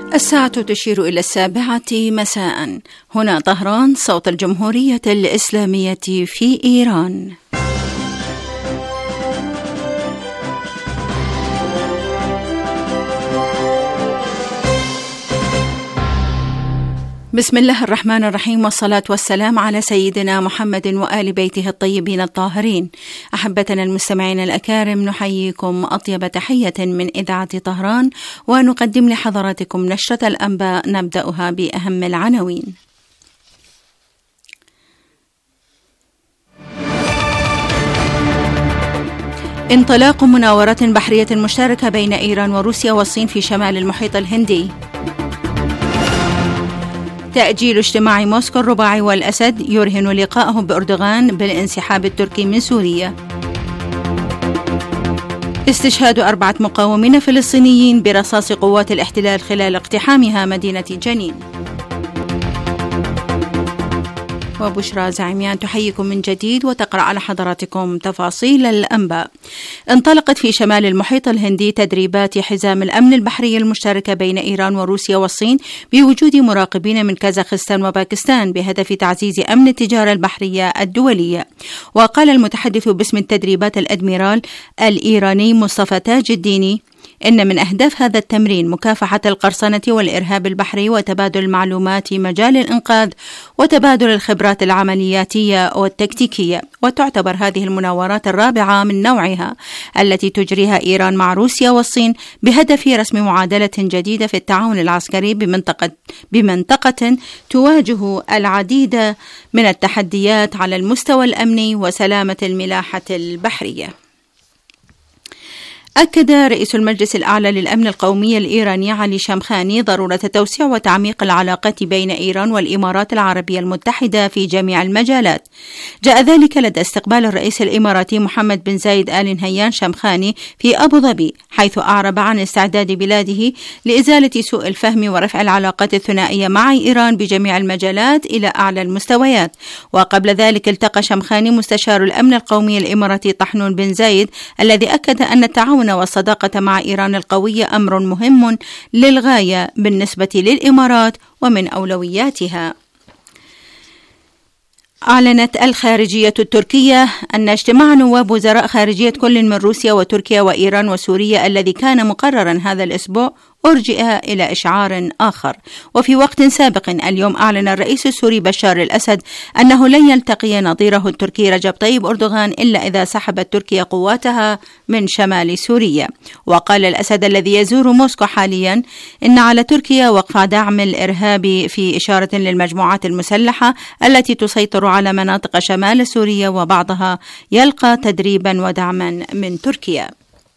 الساعة تشير إلى 7 مساء. هنا طهران، صوت الجمهورية الإسلامية في إيران. بسم الله الرحمن الرحيم، والصلاة والسلام على سيدنا محمد وآل بيته الطيبين الطاهرين. أحبتنا المستمعين الأكارم، نحييكم أطيب تحية من إذاعة طهران، ونقدم لحضراتكم نشرة الأنباء نبدأها بأهم العناوين. انطلاق مناورة بحرية مشتركة بين إيران وروسيا والصين في شمال المحيط الهندي. تأجيل اجتماع موسكو الرباعي والأسد يرهن لقاءه بأردوغان بالانسحاب التركي من سوريا. استشهاد 4 مقاومين فلسطينيين برصاص قوات الاحتلال خلال اقتحامها مدينة جنين. وبشرى زعيميان تحييكم من جديد وتقرأ على حضراتكم تفاصيل الأنباء. انطلقت في شمال المحيط الهندي تدريبات حزام الأمن البحري المشتركة بين إيران وروسيا والصين بوجود مراقبين من كازاخستان وباكستان بهدف تعزيز أمن التجارة البحرية الدولية. وقال المتحدث باسم التدريبات الأدميرال الإيراني مصطفى تاج الديني إن من أهداف هذا التمرين مكافحة القرصنة والإرهاب البحري وتبادل المعلومات في مجال الإنقاذ وتبادل الخبرات العملياتية والتكتيكية. وتعتبر هذه المناورات الرابعة من نوعها التي تجريها إيران مع روسيا والصين بهدف رسم معادلة جديدة في التعاون العسكري بمنطقة تواجه العديد من التحديات على المستوى الأمني وسلامة الملاحة البحرية. أكد رئيس المجلس الأعلى للأمن القومي الإيراني علي شامخاني ضرورة توسيع وتعميق العلاقات بين إيران والإمارات العربية المتحدة في جميع المجالات. جاء ذلك لدى استقبال الرئيس الإماراتي محمد بن زايد آل نهيان شامخاني في أبو ظبي، حيث أعرب عن استعداد بلاده لإزالة سوء الفهم ورفع العلاقات الثنائية مع إيران بجميع المجالات إلى أعلى المستويات. وقبل ذلك التقى شامخاني مستشار الأمن القومي الإماراتي طحنون بن زايد، الذي أكد أن التعاون والصداقة مع إيران القوية أمر مهم للغاية بالنسبة للإمارات ومن أولوياتها. أعلنت الخارجية التركية أن اجتماع نواب وزراء خارجية كل من روسيا وتركيا وإيران وسوريا الذي كان مقررا هذا الأسبوع أرجئ إلى إشعار آخر. وفي وقت سابق اليوم أعلن الرئيس السوري بشار الأسد أنه لن يلتقي نظيره التركي رجب طيب أردوغان إلا إذا سحبت تركيا قواتها من شمال سوريا. وقال الأسد الذي يزور موسكو حاليا إن على تركيا وقف دعم الإرهاب، في إشارة للمجموعات المسلحة التي تسيطر على مناطق شمال سوريا وبعضها يلقى تدريبا ودعما من تركيا.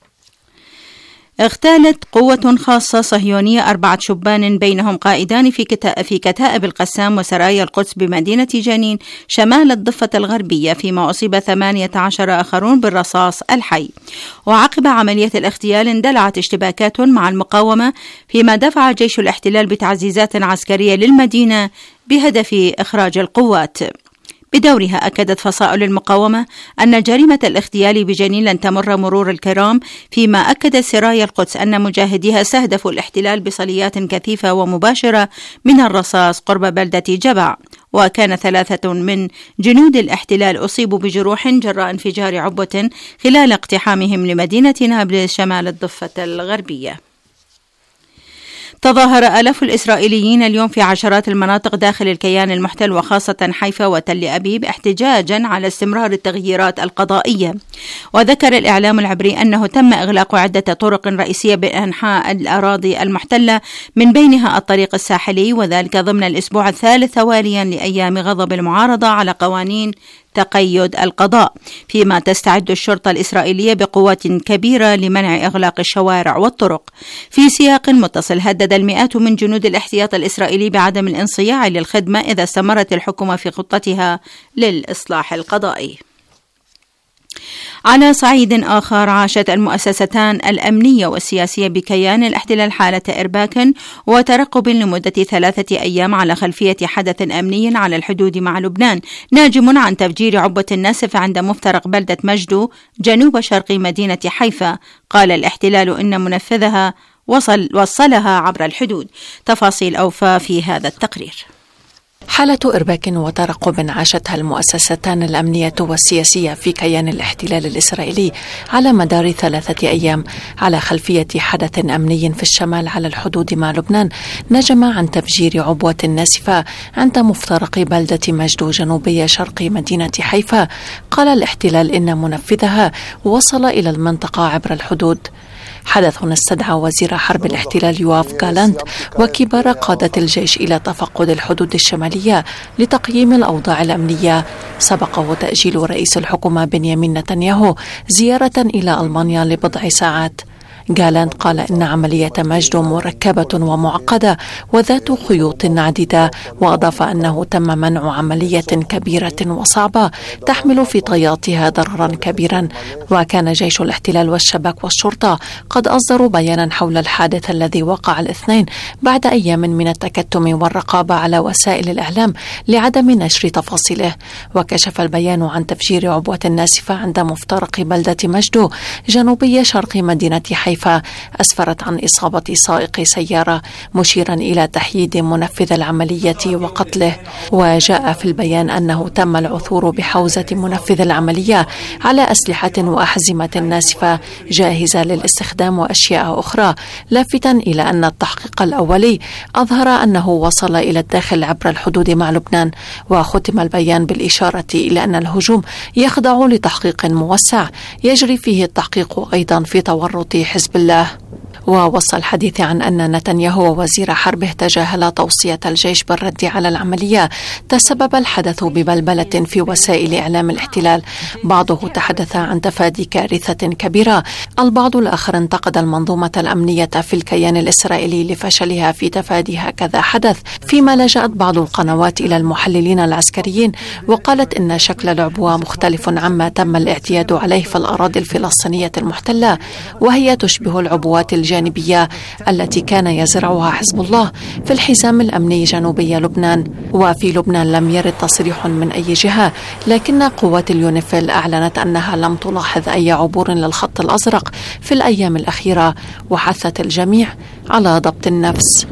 اغتالت قوة خاصة صهيونية 4 شبان بينهم قائدان في كتائب القسام وسرايا القدس بمدينة جنين شمال الضفة الغربية، فيما أصيب 18 آخرون بالرصاص الحي. وعقب عملية الاغتيال اندلعت اشتباكات مع المقاومة، فيما دفع جيش الاحتلال بتعزيزات عسكرية للمدينة بهدف إخراج القوات. بدورها أكدت فصائل المقاومة أن جريمة الاغتيال بجنين لن تمر مرور الكرام، فيما أكدت سرايا القدس أن مجاهديها استهدفوا الاحتلال بصليات كثيفة ومباشرة من الرصاص قرب بلدة جبع. وكان 3 من جنود الاحتلال أصيبوا بجروح جراء انفجار عبوة خلال اقتحامهم لمدينة نابلس شمال الضفة الغربية. تظاهر آلاف الإسرائيليين اليوم في عشرات المناطق داخل الكيان المحتل وخاصة حيفا وتل أبيب احتجاجا على استمرار التغييرات القضائية. وذكر الإعلام العبري أنه تم إغلاق عدة طرق رئيسية بأنحاء الأراضي المحتلة، من بينها الطريق الساحلي، وذلك ضمن الأسبوع الثالث تواليا لأيام غضب المعارضة على قوانين تقيد القضاء، فيما تستعد الشرطة الإسرائيلية بقوات كبيرة لمنع إغلاق الشوارع والطرق. في سياق متصل هدد المئات من جنود الاحتياط الإسرائيلي بعدم الانصياع للخدمة إذا استمرت الحكومة في خطتها للإصلاح القضائي. على صعيد آخر، عاشت المؤسستان الأمنية والسياسية بكيان الاحتلال حالة إرباك وترقب لمدة 3 أيام على خلفية حدث أمني على الحدود مع لبنان ناجم عن تفجير عبوة ناسف عند مفترق بلدة مجدو جنوب شرق مدينة حيفا. قال الاحتلال إن منفذها وصلها عبر الحدود. تفاصيل أوفى في هذا التقرير. حالة إرباك وترقب عاشتها المؤسستان الأمنية والسياسية في كيان الاحتلال الإسرائيلي على مدار 3 أيام على خلفية حدث أمني في الشمال على الحدود مع لبنان نجم عن تفجير عبوة ناسفة عند مفترق بلدة مجد جنوبي شرق مدينة حيفا. قال الاحتلال إن منفذها وصل إلى المنطقة عبر الحدود. حدث استدعى وزير حرب الاحتلال يواف غالانت وكبار قادة الجيش إلى تفقد الحدود الشمالية لتقييم الأوضاع الأمنية. سبقه تأجيل رئيس الحكومة بنيامين نتنياهو زيارة إلى ألمانيا لبضع ساعات. غالانت قال إن عملية مجد مركبة ومعقدة وذات خيوط عديدة، وأضاف أنه تم منع عملية كبيرة وصعبة تحمل في طياتها ضررا كبيرا. وكان جيش الاحتلال والشباك والشرطة قد أصدروا بيانا حول الحادث الذي وقع الاثنين بعد أيام من التكتم والرقابة على وسائل الإعلام لعدم نشر تفاصيله. وكشف البيان عن تفجير عبوة ناسفة عند مفترق بلدة مجد جنوبي شرق مدينة حيفا أسفرت عن إصابة سائق سيارة، مشيرا إلى تحييد منفذ العملية وقتله. وجاء في البيان أنه تم العثور بحوزة منفذ العملية على أسلحة وأحزمة ناسفة جاهزة للاستخدام وأشياء أخرى، لافتا إلى أن التحقيق الأولي أظهر أنه وصل إلى الداخل عبر الحدود مع لبنان. وختم البيان بالإشارة إلى أن الهجوم يخضع لتحقيق موسع يجري فيه التحقيق أيضا في تورط حزب الله. ووصى الحديث عن أن نتنياهو ووزير حربه تجاهل توصية الجيش بالرد على العملية. تسبب الحدث ببلبلة في وسائل إعلام الاحتلال، بعضه تحدث عن تفادي كارثة كبيرة، البعض الآخر انتقد المنظومة الأمنية في الكيان الإسرائيلي لفشلها في تفادي هكذا حدث، فيما لجأت بعض القنوات إلى المحللين العسكريين وقالت إن شكل العبوة مختلف عما تم الاعتياد عليه في الأراضي الفلسطينية المحتلة، وهي تشبه العبوات الجانبية التي كان يزرعها حزب الله في الحزام الأمني جنوبي لبنان. وفي لبنان لم يرد تصريح من أي جهة، لكن قوات اليونيفيل أعلنت أنها لم تلاحظ أي عبور للخط الأزرق في الأيام الأخيرة، وحثت الجميع على ضبط النفس.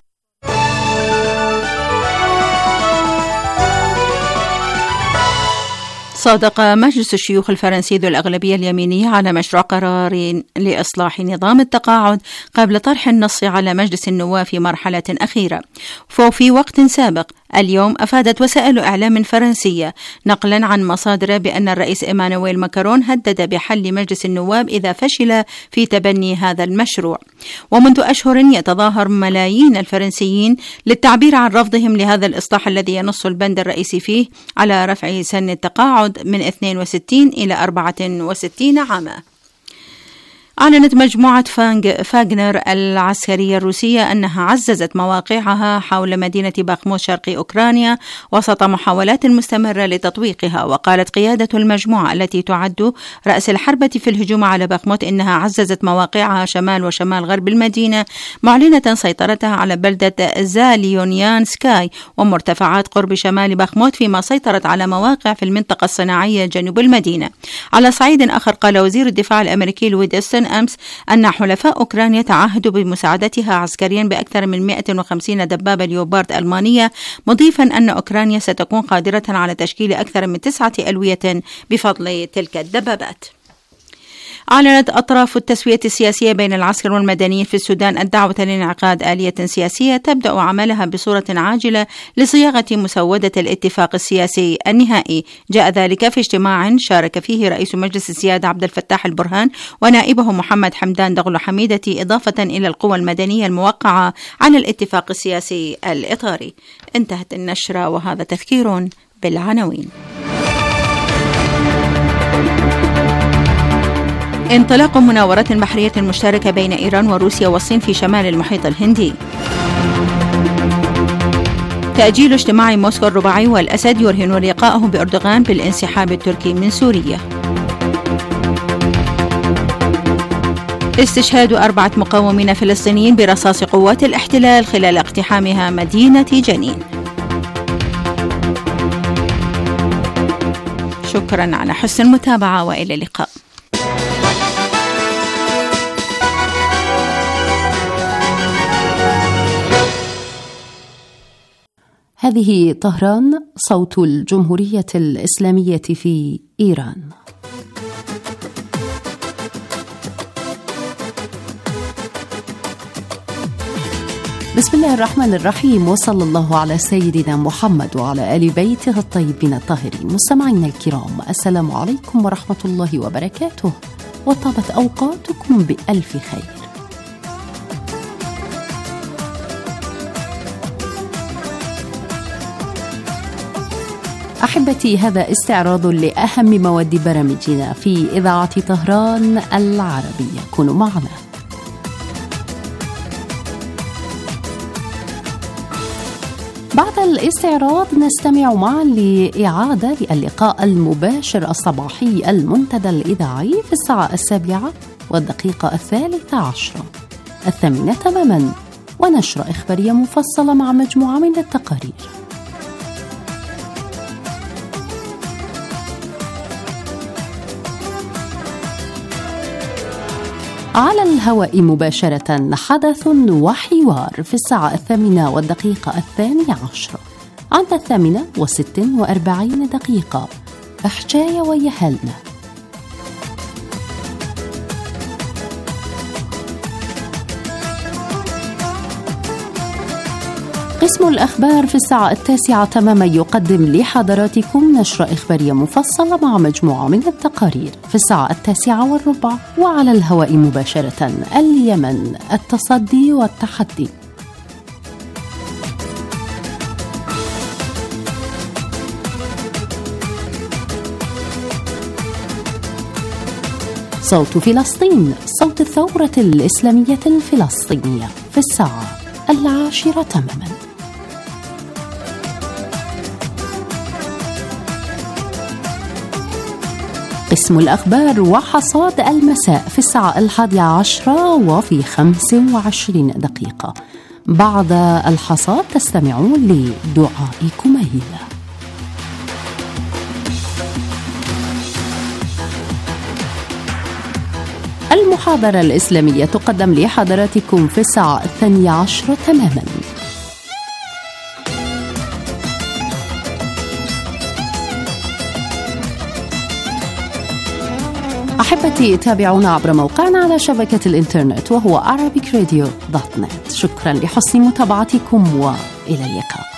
صادق مجلس الشيوخ الفرنسي ذو الأغلبية اليمينية على مشروع قرار لإصلاح نظام التقاعد قبل طرح النص على مجلس النواب في مرحلة أخيرة. وفي وقت سابق اليوم أفادت وسائل إعلام فرنسية نقلا عن مصادر بأن الرئيس إيمانويل ماكرون هدد بحل مجلس النواب إذا فشل في تبني هذا المشروع. ومنذ أشهر يتظاهر ملايين الفرنسيين للتعبير عن رفضهم لهذا الإصلاح الذي ينص البند الرئيسي فيه على رفع سن التقاعد من 62 إلى 64 عاما. أعلنت مجموعة فاغنر العسكرية الروسية أنها عززت مواقعها حول مدينة باخموت شرق أوكرانيا وسط محاولات مستمرة لتطويقها. وقالت قيادة المجموعة التي تعد رأس الحربة في الهجوم على باخموت إنها عززت مواقعها شمال وشمال غرب المدينة، معلنة سيطرتها على بلدة زاليونيانسكاي ومرتفعات قرب شمال باخموت، فيما سيطرت على مواقع في المنطقة الصناعية جنوب المدينة. على صعيد آخر قال وزير الدفاع الأمريكي لويد أوستن أمس أن حلفاء أوكرانيا تعهدوا بمساعدتها عسكريا بأكثر من 150 دبابة ليوبارد ألمانية، مضيفا أن أوكرانيا ستكون قادرة على تشكيل أكثر من 9 ألوية بفضل تلك الدبابات. أعلنت أطراف التسوية السياسية بين العسكر والمدنيين في السودان الدعوة لانعقاد آلية سياسية تبدأ عملها بصورة عاجلة لصياغة مسودة الاتفاق السياسي النهائي. جاء ذلك في اجتماع شارك فيه رئيس مجلس السيادة عبد الفتاح البرهان ونائبه محمد حمدان دغلو حميدة، إضافة إلى القوى المدنية الموقعة على الاتفاق السياسي الإطاري. انتهت النشرة وهذا تذكير بالعناوين. انطلاق مناورات بحرية مشتركة بين إيران وروسيا والصين في شمال المحيط الهندي. تأجيل اجتماع موسكو الرباعي والأسد يرهن لقاءه بأردوغان بالانسحاب التركي من سوريا. استشهاد 4 مقاومين فلسطينيين برصاص قوات الاحتلال خلال اقتحامها مدينة جنين. شكرا على حسن المتابعة وإلى اللقاء. هذه طهران، صوت الجمهورية الإسلامية في إيران. بسم الله الرحمن الرحيم، وصلى الله على سيدنا محمد وعلى آل بيته الطيبين الطاهرين. مستمعينا الكرام، السلام عليكم ورحمة الله وبركاته، وطابت أوقاتكم بألف خير. أحبتي، هذا استعراض لأهم مواد برامجنا في إذاعة طهران العربية. كونوا معنا. بعد الاستعراض نستمع معا لإعادة للقاء المباشر الصباحي المنتدى الإذاعي في الساعة 7:13 8 تماما، ونشرة إخبارية مفصلة مع مجموعة من التقارير. على الهواء مباشرة حدث وحوار في الساعة 8:12 عند 8:46 حجاية ويهلنا. قسم الأخبار في الساعة 9 تماما يقدم لحضراتكم نشرة إخبارية مفصلة مع مجموعة من التقارير في الساعة 9:15. وعلى الهواء مباشرة اليمن، التصدي والتحدي. صوت فلسطين، صوت الثورة الإسلامية الفلسطينية في الساعة 10 تماما. قسم الأخبار وحصاد المساء في الساعة 11 وفي 25 دقيقة. بعد الحصاد تستمعون لدعاء كميل. المحاضرة الإسلامية تقدم لحضراتكم في الساعة 12 تماما. أحبتي، تابعونا عبر موقعنا على شبكة الإنترنت وهو arabicradio.net. شكرا لحسن متابعتكم وإلى اللقاء.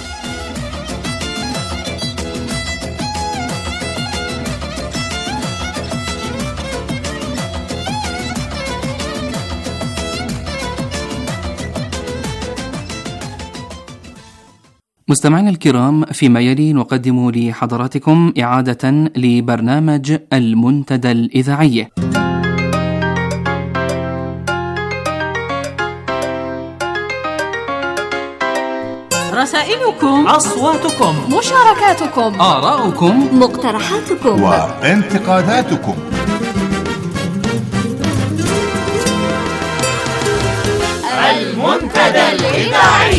مستمعينا الكرام، فيما يلي نقدم لحضراتكم إعادة لبرنامج المنتدى الإذاعي. رسائلكم، أصواتكم، مشاركاتكم، آراؤكم، مقترحاتكم وانتقاداتكم. المنتدى الإذاعي.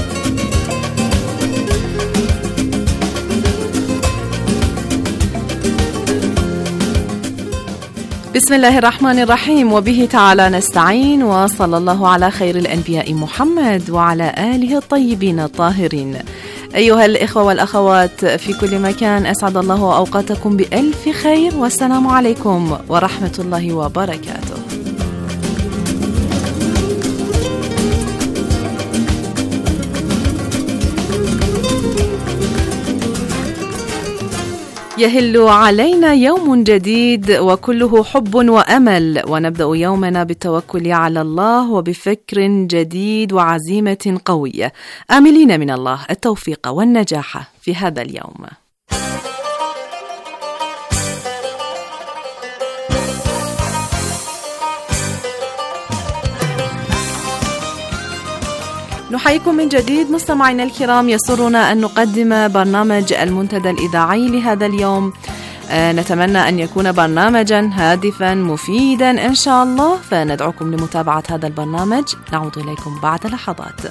بسم الله الرحمن الرحيم، وبه تعالى نستعين، وصلى الله على خير الأنبياء محمد وعلى آله الطيبين الطاهرين. أيها الإخوة والأخوات في كل مكان، أسعد الله أوقاتكم بألف خير، والسلام عليكم ورحمة الله وبركاته. يهل علينا يوم جديد وكله حب وأمل، ونبدأ يومنا بالتوكل على الله وبفكر جديد وعزيمة قوية، آملين من الله التوفيق والنجاح في هذا اليوم. نحييكم من جديد مستمعينا الكرام. يسرنا أن نقدم برنامج المنتدى الإذاعي لهذا اليوم. نتمنى أن يكون برنامجا هادفا مفيدا إن شاء الله، فندعوكم لمتابعة هذا البرنامج. نعود إليكم بعد لحظات.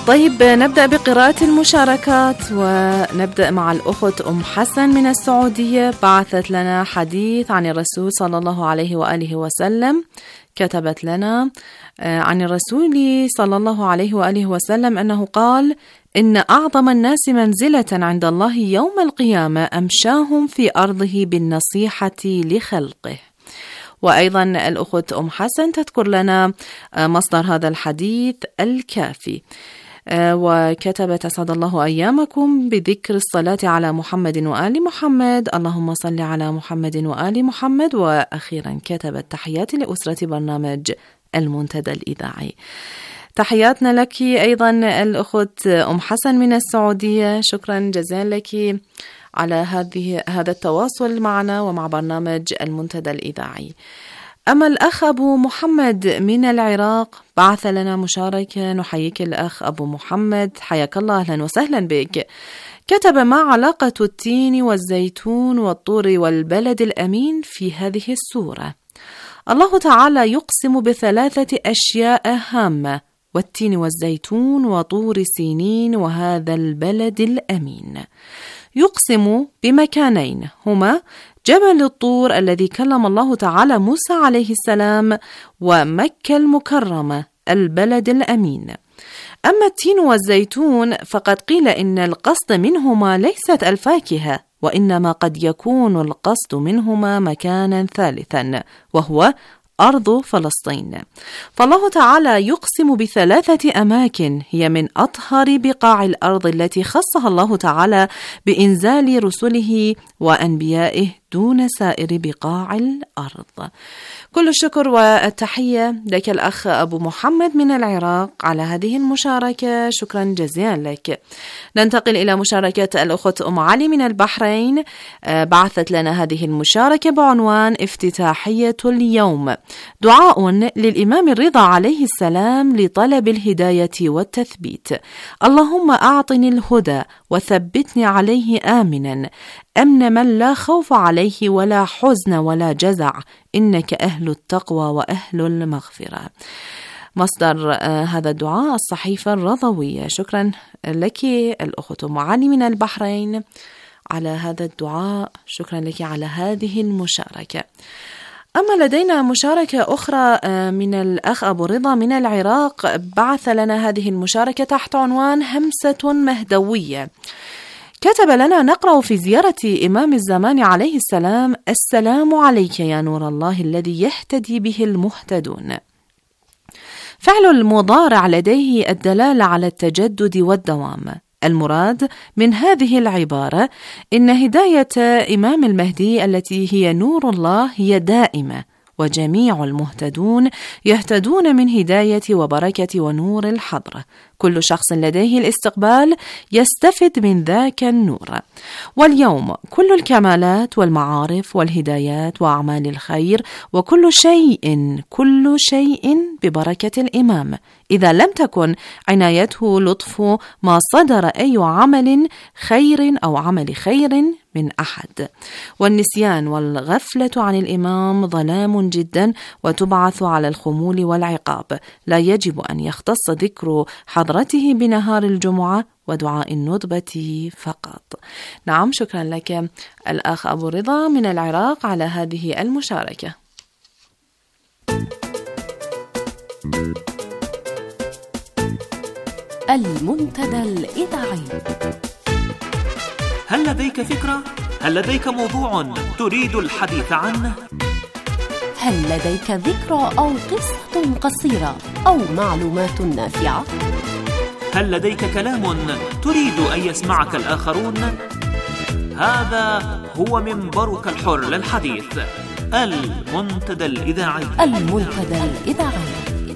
طيب نبدأ بقراءة المشاركات، ونبدأ مع الأخت أم حسن من السعودية. بعثت لنا حديث عن الرسول صلى الله عليه وآله وسلم. كتبت لنا عن الرسول صلى الله عليه وآله وسلم أنه قال: إن أعظم الناس منزلة عند الله يوم القيامة أمشاهم في أرضه بالنصيحة لخلقه. وأيضا الأخت أم حسن تذكر لنا مصدر هذا الحديث الكافي، وكتبت: أسعد الله أيامكم بذكر الصلاة على محمد وآل محمد، اللهم صل على محمد وآل محمد. وأخيرا كتبت: تحياتي لأسرة برنامج المنتدى الإذاعي. تحياتنا لك أيضا الأخت أم حسن من السعودية، شكرا جزيلا لك على هذا التواصل معنا ومع برنامج المنتدى الإذاعي. أما الأخ أبو محمد من العراق بعث لنا مشاركة. نحييك الأخ أبو محمد، حياك الله، أهلا وسهلا بك. كتب: ما علاقة التين والزيتون والطور والبلد الأمين في هذه السورة؟ الله تعالى يقسم بثلاثة أشياء هامة: والتين والزيتون وطور سينين وهذا البلد الأمين. يقسم بمكانين هما جبل الطور الذي كلم الله تعالى موسى عليه السلام، ومكة المكرمة البلد الأمين. أما التين والزيتون فقد قيل إن القصد منهما ليست الفاكهة، وإنما قد يكون القصد منهما مكانا ثالثا وهو أرض فلسطين. فالله تعالى يقسم بثلاثة أماكن هي من أطهر بقاع الأرض التي خصها الله تعالى بإنزال رسله وأنبيائه دون سائر بقاع الأرض. كل الشكر والتحية لك الأخ أبو محمد من العراق على هذه المشاركة، شكرا جزيلا لك. ننتقل إلى مشاركة الأخت أم علي من البحرين. بعثت لنا هذه المشاركة بعنوان: افتتاحية اليوم، دعاء للإمام الرضا عليه السلام لطلب الهداية والتثبيت. اللهم أعطني الهدى وثبتني عليه آمنا، أمن من لا خوف عليه ولا حزن ولا جزع، إنك أهل التقوى وأهل المغفرة. مصدر هذا الدعاء الصحيفة الرضوية. شكرا لك الأخت أم علي من البحرين على هذا الدعاء، شكرا لك على هذه المشاركة. أما لدينا مشاركة أخرى من الأخ أبو رضا من العراق. بعث لنا هذه المشاركة تحت عنوان: همسة مهدوية. كتب لنا: نقرأ في زيارة إمام الزمان عليه السلام: السلام عليك يا نور الله الذي يهتدي به المهتدون. فعل المضارع لديه الدلالة على التجدد والدوام. المراد من هذه العبارة إن هداية إمام المهدي التي هي نور الله هي دائمة، وجميع المهتدون يهتدون من هداية وبركة ونور الحضرة. كل شخص لديه الاستقبال يستفد من ذاك النور. واليوم كل الكمالات والمعارف والهدايات وأعمال الخير وكل شيء ببركة الإمام، إذا لم تكن عنايته لطف ما صدر أي عمل خير أو عمل خير من أحد. والنسيان والغفلة عن الإمام ظلام جدا، وتبعث على الخمول والعقاب. لا يجب أن يختص ذكر حضرته بنهار الجمعة ودعاء الندبة فقط. نعم، شكرا لك الأخ أبو رضا من العراق على هذه المشاركة. المنتدى الإذاعي. هل لديك فكرة؟ هل لديك موضوع تريد الحديث عنه؟ هل لديك ذكرى أو قصة قصيرة أو معلومات نافعة؟ هل لديك كلام تريد أن يسمعك الآخرون؟ هذا هو منبرك الحر للحديث، المنتدى الإذاعي. المنتدى الإذاعي.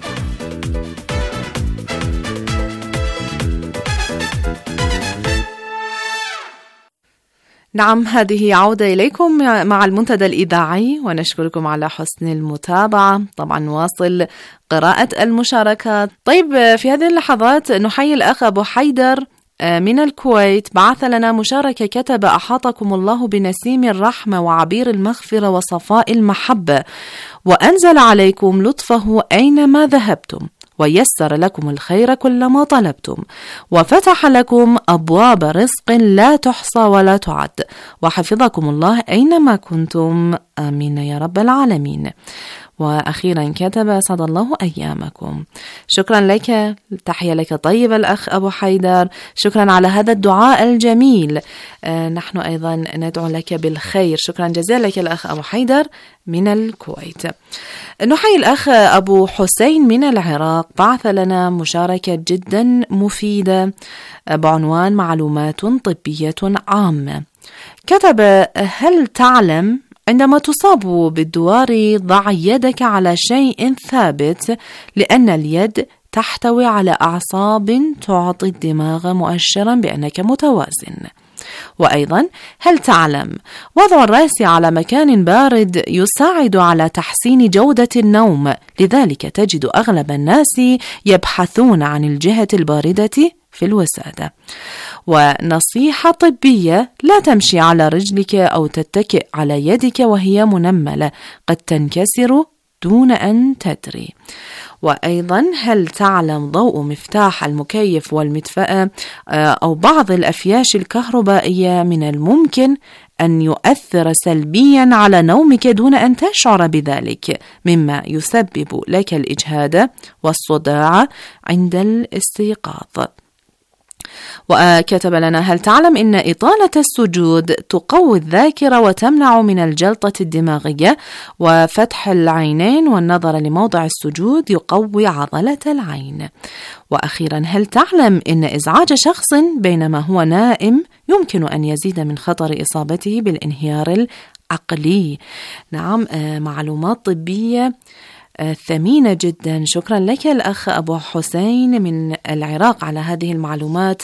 نعم، هذه عودة إليكم مع المنتدى الإذاعي، ونشكركم على حسن المتابعة. طبعا نواصل قراءة المشاركات. طيب، في هذه اللحظات نحيي الأخ أبو حيدر من الكويت. بعث لنا مشاركة كتب: أحاطكم الله بنسيم الرحمة وعبير المغفرة وصفاء المحبة، وأنزل عليكم لطفه أينما ذهبتم، ويسر لكم الخير كلما طلبتم، وفتح لكم أبواب رزق لا تحصى ولا تعد، وحفظكم الله أينما كنتم، آمين يا رب العالمين. وأخيرا كتب: أسعد الله أيامكم. شكرا لك، تحية لك طيبة الأخ أبو حيدر، شكرا على هذا الدعاء الجميل. نحن أيضا ندعو لك بالخير. شكرا جزيلا لك الأخ أبو حيدر من الكويت. نحيي الأخ أبو حسين من العراق، بعث لنا مشاركة جدا مفيدة بعنوان معلومات طبية عامة. كتب: هل تعلم عندما تصاب بالدوار ضع يدك على شيء ثابت، لأن اليد تحتوي على أعصاب تعطي الدماغ مؤشرا بأنك متوازن. وأيضا هل تعلم وضع الرأس على مكان بارد يساعد على تحسين جودة النوم، لذلك تجد أغلب الناس يبحثون عن الجهة الباردة في الوسادة. ونصيحة طبية: لا تمشي على رجلك أو تتكئ على يدك وهي منملة، قد تنكسر دون أن تدري. وأيضا هل تعلم ضوء مفتاح المكيف والمدفأة أو بعض الأفياش الكهربائية من الممكن أن يؤثر سلبيا على نومك دون أن تشعر بذلك، مما يسبب لك الإجهاد والصداع عند الاستيقاظ. وكتب لنا: هل تعلم أن إطالة السجود تقوي الذاكرة وتمنع من الجلطة الدماغية، وفتح العينين والنظر لموضع السجود يقوي عضلة العين. وأخيرا هل تعلم أن إزعاج شخص بينما هو نائم يمكن أن يزيد من خطر إصابته بالانهيار العقلي. نعم، معلومات طبية ثمينة جدا. شكرا لك الأخ أبو حسين من العراق على هذه المعلومات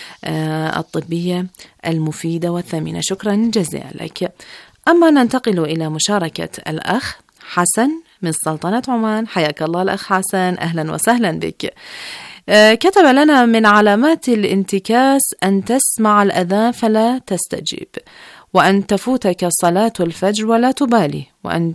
الطبية المفيدة والثمينة، شكرا جزيلا لك. أما ننتقل إلى مشاركة الأخ حسن من سلطنة عمان. حياك الله الأخ حسن، أهلا وسهلا بك. كتب لنا: من علامات الانتكاس أن تسمع الأذان فلا تستجيب، وأن تفوتك صلاة الفجر ولا تبالي، وأن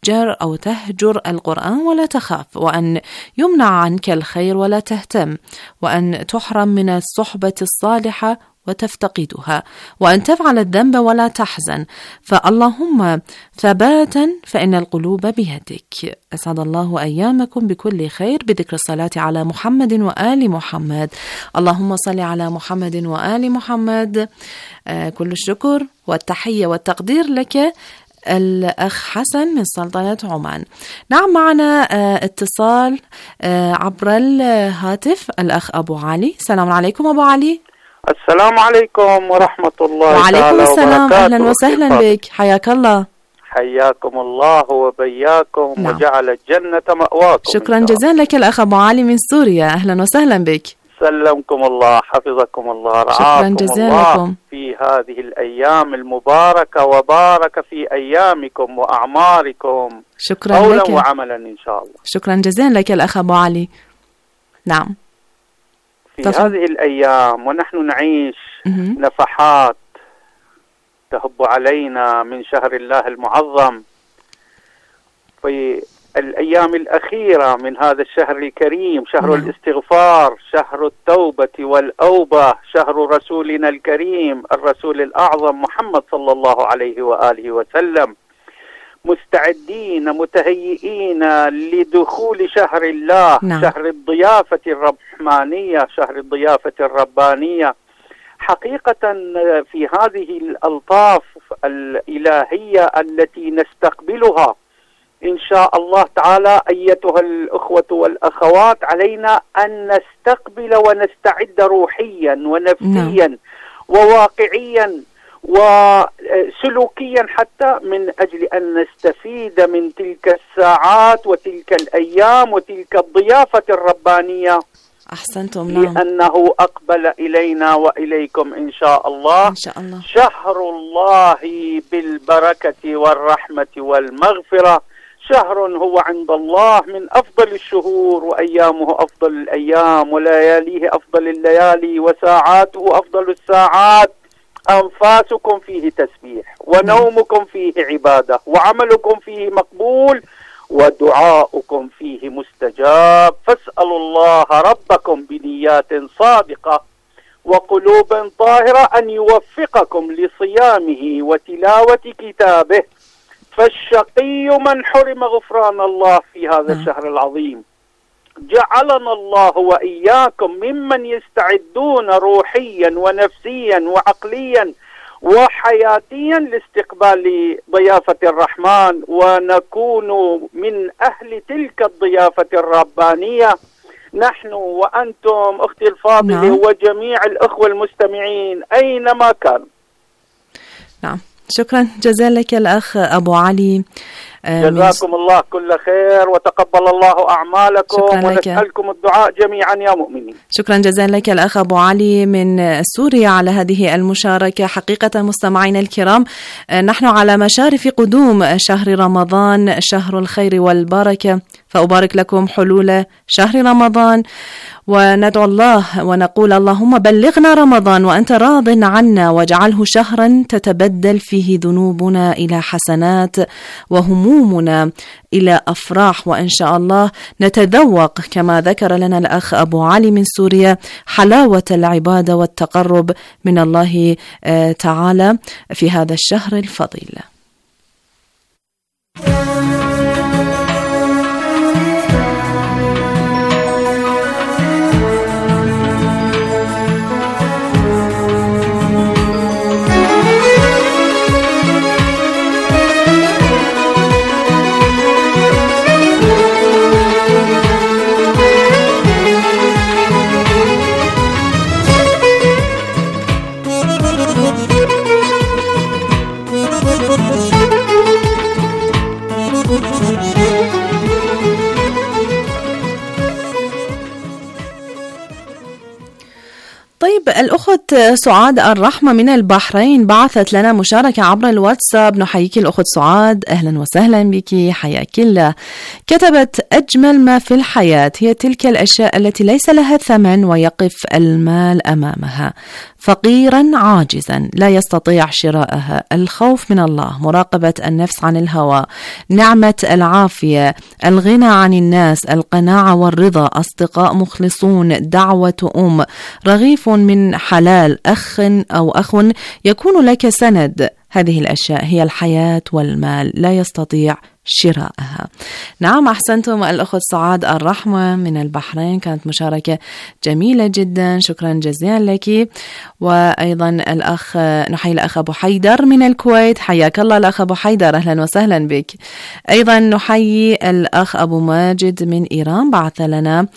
تهجر القرآن ولا تخاف، وأن يمنع عنك الخير ولا تهتم، وأن تحرم من الصحبة الصالحة وتفتقدها، وأن تفعل الذنب ولا تحزن، فاللهم ثباتا فإن القلوب بيدك. أسعد الله أيامكم بكل خير بذكر الصلاة على محمد وآل محمد. اللهم صل على محمد وآل محمد. كل الشكر والتحية والتقدير لك الأخ حسن من سلطنة عمان. نعم، معنا اتصال عبر الهاتف الأخ أبو علي. السلام عليكم أبو علي. السلام عليكم ورحمة الله وعليكم السلام، أهلا وسهلا بك، حياك الله. حياكم الله وبياكم. نعم. وجعل الجنة مأواكم. شكرا جزيلا لك الأخ أبو علي من سوريا، أهلا وسهلا بك. سلمكم الله، حفظكم الله، رعاكم الله لكم في هذه الأيام المباركة، وبارك في أيامكم وأعماركم شكرا قولا لك وعملا إن شاء الله. شكرا جزيلا لك الأخ أبو علي. نعم، في هذه الأيام ونحن نعيش نفحات تهب علينا من شهر الله المعظم، في الأيام الأخيرة من هذا الشهر الكريم، شهر الاستغفار، شهر التوبة والأوبة، شهر رسولنا الكريم الرسول الأعظم محمد صلى الله عليه وآله وسلم، مستعدين متهيئين لدخول شهر الله. نعم. شهر الضيافة الرحمانية، شهر الضيافة الربانية. حقيقة في هذه الألطاف الإلهية التي نستقبلها إن شاء الله تعالى أيتها الأخوة والأخوات، علينا أن نستقبل ونستعد روحيا ونفسيا وواقعيا وسلوكيا، حتى من أجل أن نستفيد من تلك الساعات وتلك الأيام وتلك الضيافة الربانية. أحسنتم. نعم. لأنه أقبل إلينا وإليكم إن شاء الله. إن شاء الله. شهر الله بالبركة والرحمة والمغفرة، شهر هو عند الله من أفضل الشهور، وأيامه أفضل الأيام، ولياليه أفضل الليالي، وساعاته أفضل الساعات. أنفاسكم فيه تسبيح، ونومكم فيه عبادة، وعملكم فيه مقبول، ودعاؤكم فيه مستجاب، فاسألوا الله ربكم بنيات صادقة وقلوب طاهرة أن يوفقكم لصيامه وتلاوة كتابه، فالشقي من حرم غفران الله في هذا الشهر العظيم. جعلنا الله وإياكم ممن يستعدون روحيا ونفسيا وعقليا وحياتيا لاستقبال ضيافة الرحمن، ونكون من أهل تلك الضيافة الربانية نحن وأنتم أختي الفاضلة وجميع الأخوة المستمعين أينما كانوا. نعم، شكرا جزيلا لك الأخ أبو علي. جزاكم الله كل خير وتقبل الله أعمالكم، ونسألكم الدعاء جميعا يا مؤمنين. شكرا جزيلا لك الأخ أبو علي من سوريا على هذه المشاركة. حقيقة مستمعينا الكرام، نحن على مشارف قدوم شهر رمضان، شهر الخير والبركة، فأبارك لكم حلول شهر رمضان، وندعو الله ونقول اللهم بلغنا رمضان وأنت راض عنا، واجعله شهرا تتبدل فيه ذنوبنا إلى حسنات وهمومنا إلى أفراح، وإن شاء الله نتذوق كما ذكر لنا الأخ أبو علي من سوريا حلاوة العبادة والتقرب من الله تعالى في هذا الشهر الفضيل. طيب، الأخت سعاد الرحمة من البحرين بعثت لنا مشاركة عبر الواتساب. نحييك الأخت سعاد، أهلا وسهلا بك، حياك الله. كتبت: أجمل ما في الحياة هي تلك الأشياء التي ليس لها ثمن ويقف المال أمامها، فقيرا عاجزا لا يستطيع شراءها، الخوف من الله، مراقبة النفس عن الهوى، نعمة العافية، الغنى عن الناس، القناعة والرضا، أصدقاء مخلصون، دعوة رغيف من حلال، أخ يكون لك سند. هذه الأشياء هي الحياة والمال لا يستطيع شراءها. نعم، أحسنتم الأخت سعاد الرحمة من البحرين، كانت مشاركة جميلة جدا، شكرا جزيلا لك. وأيضا نحيي الأخ أبو حيدر من الكويت، حياك الله الأخ أبو حيدر، أهلا وسهلا بك. أيضا نحيي الأخ أبو ماجد من إيران، بعث لنا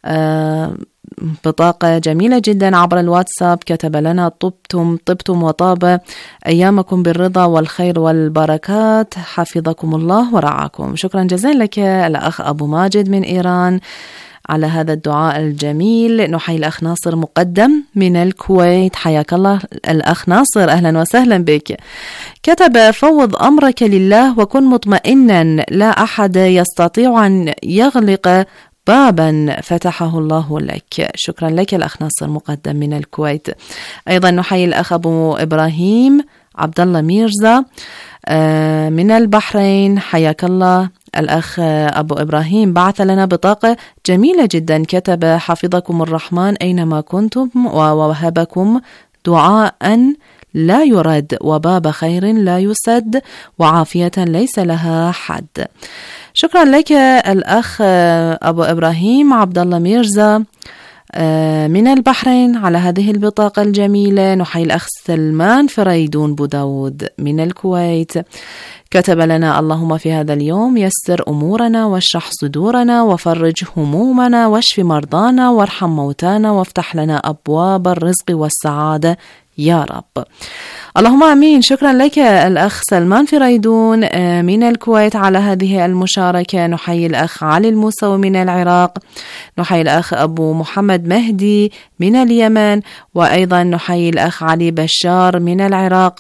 بطاقة جميلة جدا عبر الواتساب، كتب لنا: طبتم وطاب أيامكم بالرضا والخير والبركات، حفظكم الله ورعاكم. شكرا جزيلا لك الأخ أبو ماجد من إيران على هذا الدعاء الجميل. نحيي الأخ ناصر مقدم من الكويت، حياك الله الأخ ناصر، أهلا وسهلا بك. كتب: فوض أمرك لله وكن مطمئنا، لا أحد يستطيع أن يغلق بابا فتحه الله لك. شكرا لك الأخ ناصر مقدم من الكويت. أيضا نحيي الأخ أبو إبراهيم عبد الله ميرزا من البحرين، حياك الله الأخ أبو إبراهيم، بعث لنا بطاقة جميلة جدا، كتب: حفظكم الرحمن أينما كنتم ووهبكم دعاء لا يرد، وباب خير لا يسد، وعافية ليس لها حد. شكرا لك الأخ أبو إبراهيم عبد الله ميرزا من البحرين على هذه البطاقة الجميلة. نحيي الأخ سلمان فريدون بوداود من الكويت، كتب لنا: اللهم في هذا اليوم يسر أمورنا واشرح صدورنا وفرج همومنا واشف مرضانا وارحم موتانا وافتح لنا أبواب الرزق والسعادة يا رب. اللهم آمين. شكرا لك الأخ سلمان فريدون من الكويت على هذه المشاركة. نحيي الأخ علي الموسوي من العراق، نحيي الأخ أبو محمد مهدي من اليمن، وأيضا نحيي الأخ علي بشار من العراق،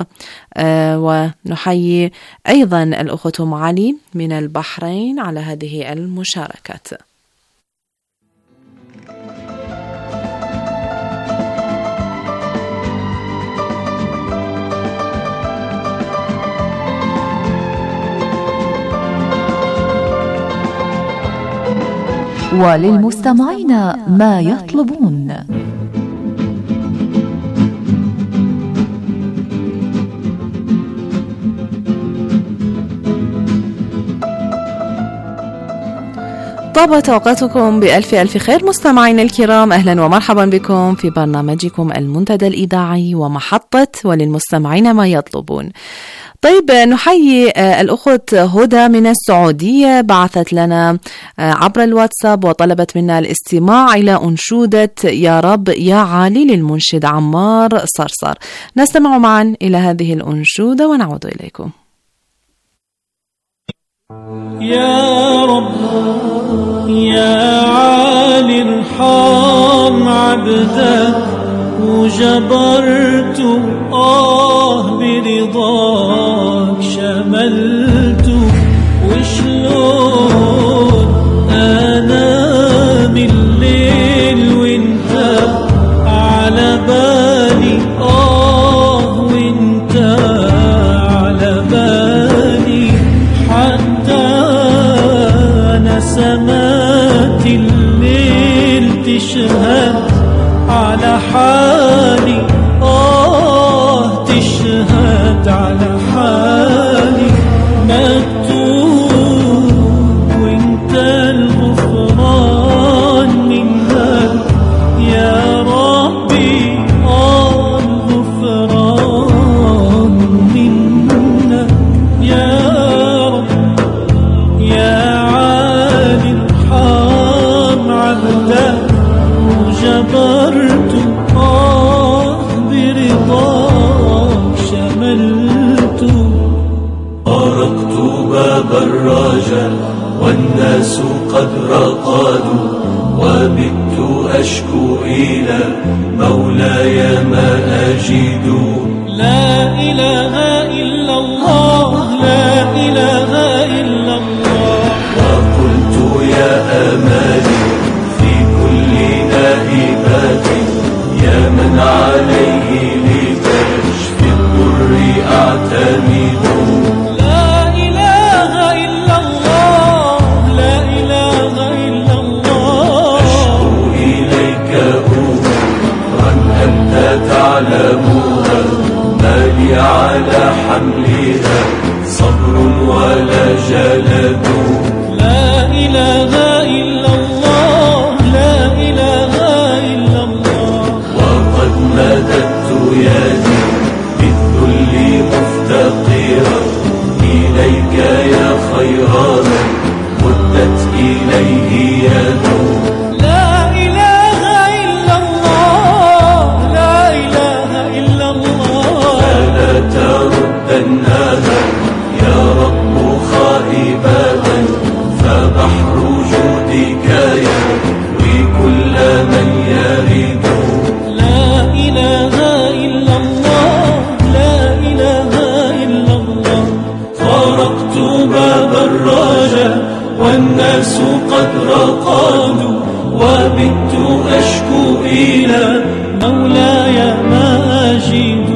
ونحيي أيضا الأخت أم علي من البحرين على هذه المشاركات. وللمستمعين ما يطلبون. طابت أوقاتكم بألف خير مستمعين الكرام، أهلا ومرحبا بكم في برنامجكم المنتدى الإذاعي ومحطة وللمستمعين ما يطلبون. طيب، نحيي الأخت هدى من السعودية، بعثت لنا عبر الواتساب وطلبت منا الاستماع إلى أنشودة يا رب يا عالي للمنشد عمار صرصر. نستمع معا إلى هذه الأنشودة ونعود إليكم. يا رب يا عالي ارحم عبدك وجبرت برضاك شملت وشلون أنا من الليل وانت على بالي وانت على بالي حتى نسمات الليل تشهد على حالي تشهد على حالي مكتوب وانت الغفران منك يا ربي الغفران منك يا رب يا عالي ارحم عبدك وجبرت برضاك شملت طرقت باب الرجاء والناس قد رقدوا وبت أشكو إلى مولاي ما أجد لا إله إلا الله لا إله إلا الله وقلت يا أمالي في كل نائبات يا من عليه لتشفي الضر أعتمد لا إله إلا الله لا إله إلا الله أشكو إليك أمرا أنت تعلمها ما لي على حملها صبر ولا جلد لا إله إلا الله لا إله إلا الله وقد مددت يدي بالذل مفتقرا إليك يا خير من مدت إليه يد لا إله إلا الله لا إله إلا الله فلا تردنها يا رب خائبة فبحر جودك يروي كل من يرد لا إله إلا الله لا إله إلا الله طرقت باب الرجاء والناس قد رقدوا وبت أشكو إلى مولاي ما أجد.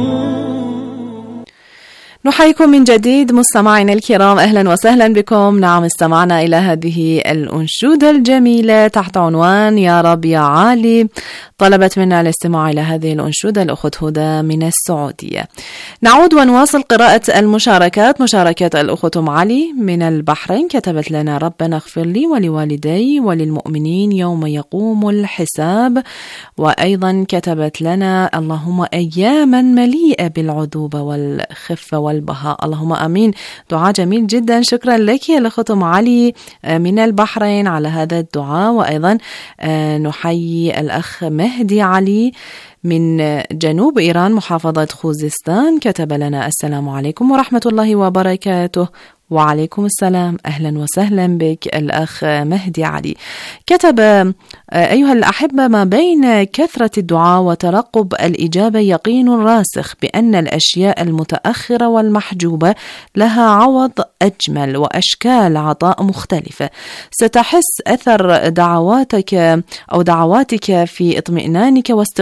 نحييكم من جديد مستمعينا الكرام، أهلا وسهلا بكم. نعم، استمعنا إلى هذه الأنشودة الجميلة تحت عنوان يا رب يا عالي. طلبت منا الاستماع إلى هذه الأنشودة الأخت هدى من السعودية. نعود ونواصل قراءة المشاركات. مشاركة الأخت علي من البحرين كتبت لنا ربنا اغفر لي ولوالدي وللمؤمنين يوم يقوم الحساب. وأيضا كتبت لنا اللهم أياما مليئة بالعذوبة والخفة والبهاء، اللهم آمين. دعاء جميل جدا، شكرا لك يا الأخت علي من البحرين على هذا الدعاء. وأيضا نحيي الأخ مهدي علي من جنوب إيران محافظة خوزستان، كتب لنا السلام عليكم ورحمة الله وبركاته. وعليكم السلام، أهلا وسهلا بك الأخ مهدي علي. كتب أيها الأحبة ما بين كثرة الدعاء وترقب الإجابة يقين راسخ بأن الأشياء المتأخرة والمحجوبة لها عوض أجمل وأشكال عطاء مختلفة. ستحس أثر دعواتك في اطمئنانك واستقرارك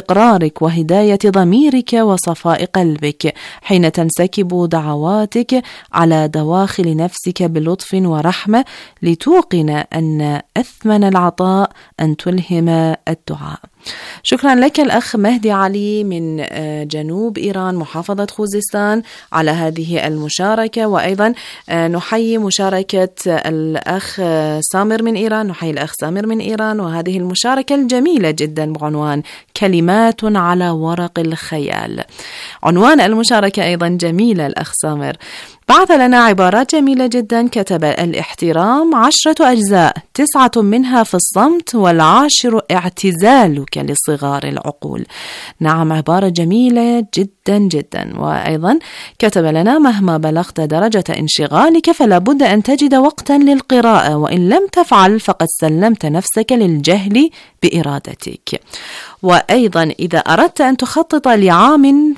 شعورك وهداية ضميرك وصفاء قلبك حين تنسكب دعواتك على دواخل نفسك بلطف ورحمة، لتوقن أن أثمن العطاء أن تلهم الدعاء. شكرا لك الأخ مهدي علي من جنوب إيران محافظة خوزستان على هذه المشاركة، وأيضا نحيي مشاركة الأخ سامر من إيران، نحيي الأخ سامر من إيران وهذه المشاركة الجميلة جدا بعنوان كلمات على ورق الخيال. عنوان المشاركة أيضا جميلة الأخ سامر. بعث لنا عبارات جميلة جدا، كتب: الاحترام 10 أجزاء، 9 منها في الصمت، والعاشر اعتزالك لصغار العقول. نعم، عبارة جميلة جدا جدا. وأيضا كتب لنا: مهما بلغت درجة انشغالك فلا بد أن تجد وقتا للقراءة، وإن لم تفعل فقد سلمت نفسك للجهل بإرادتك. وأيضا إذا أردت أن تخطط لعام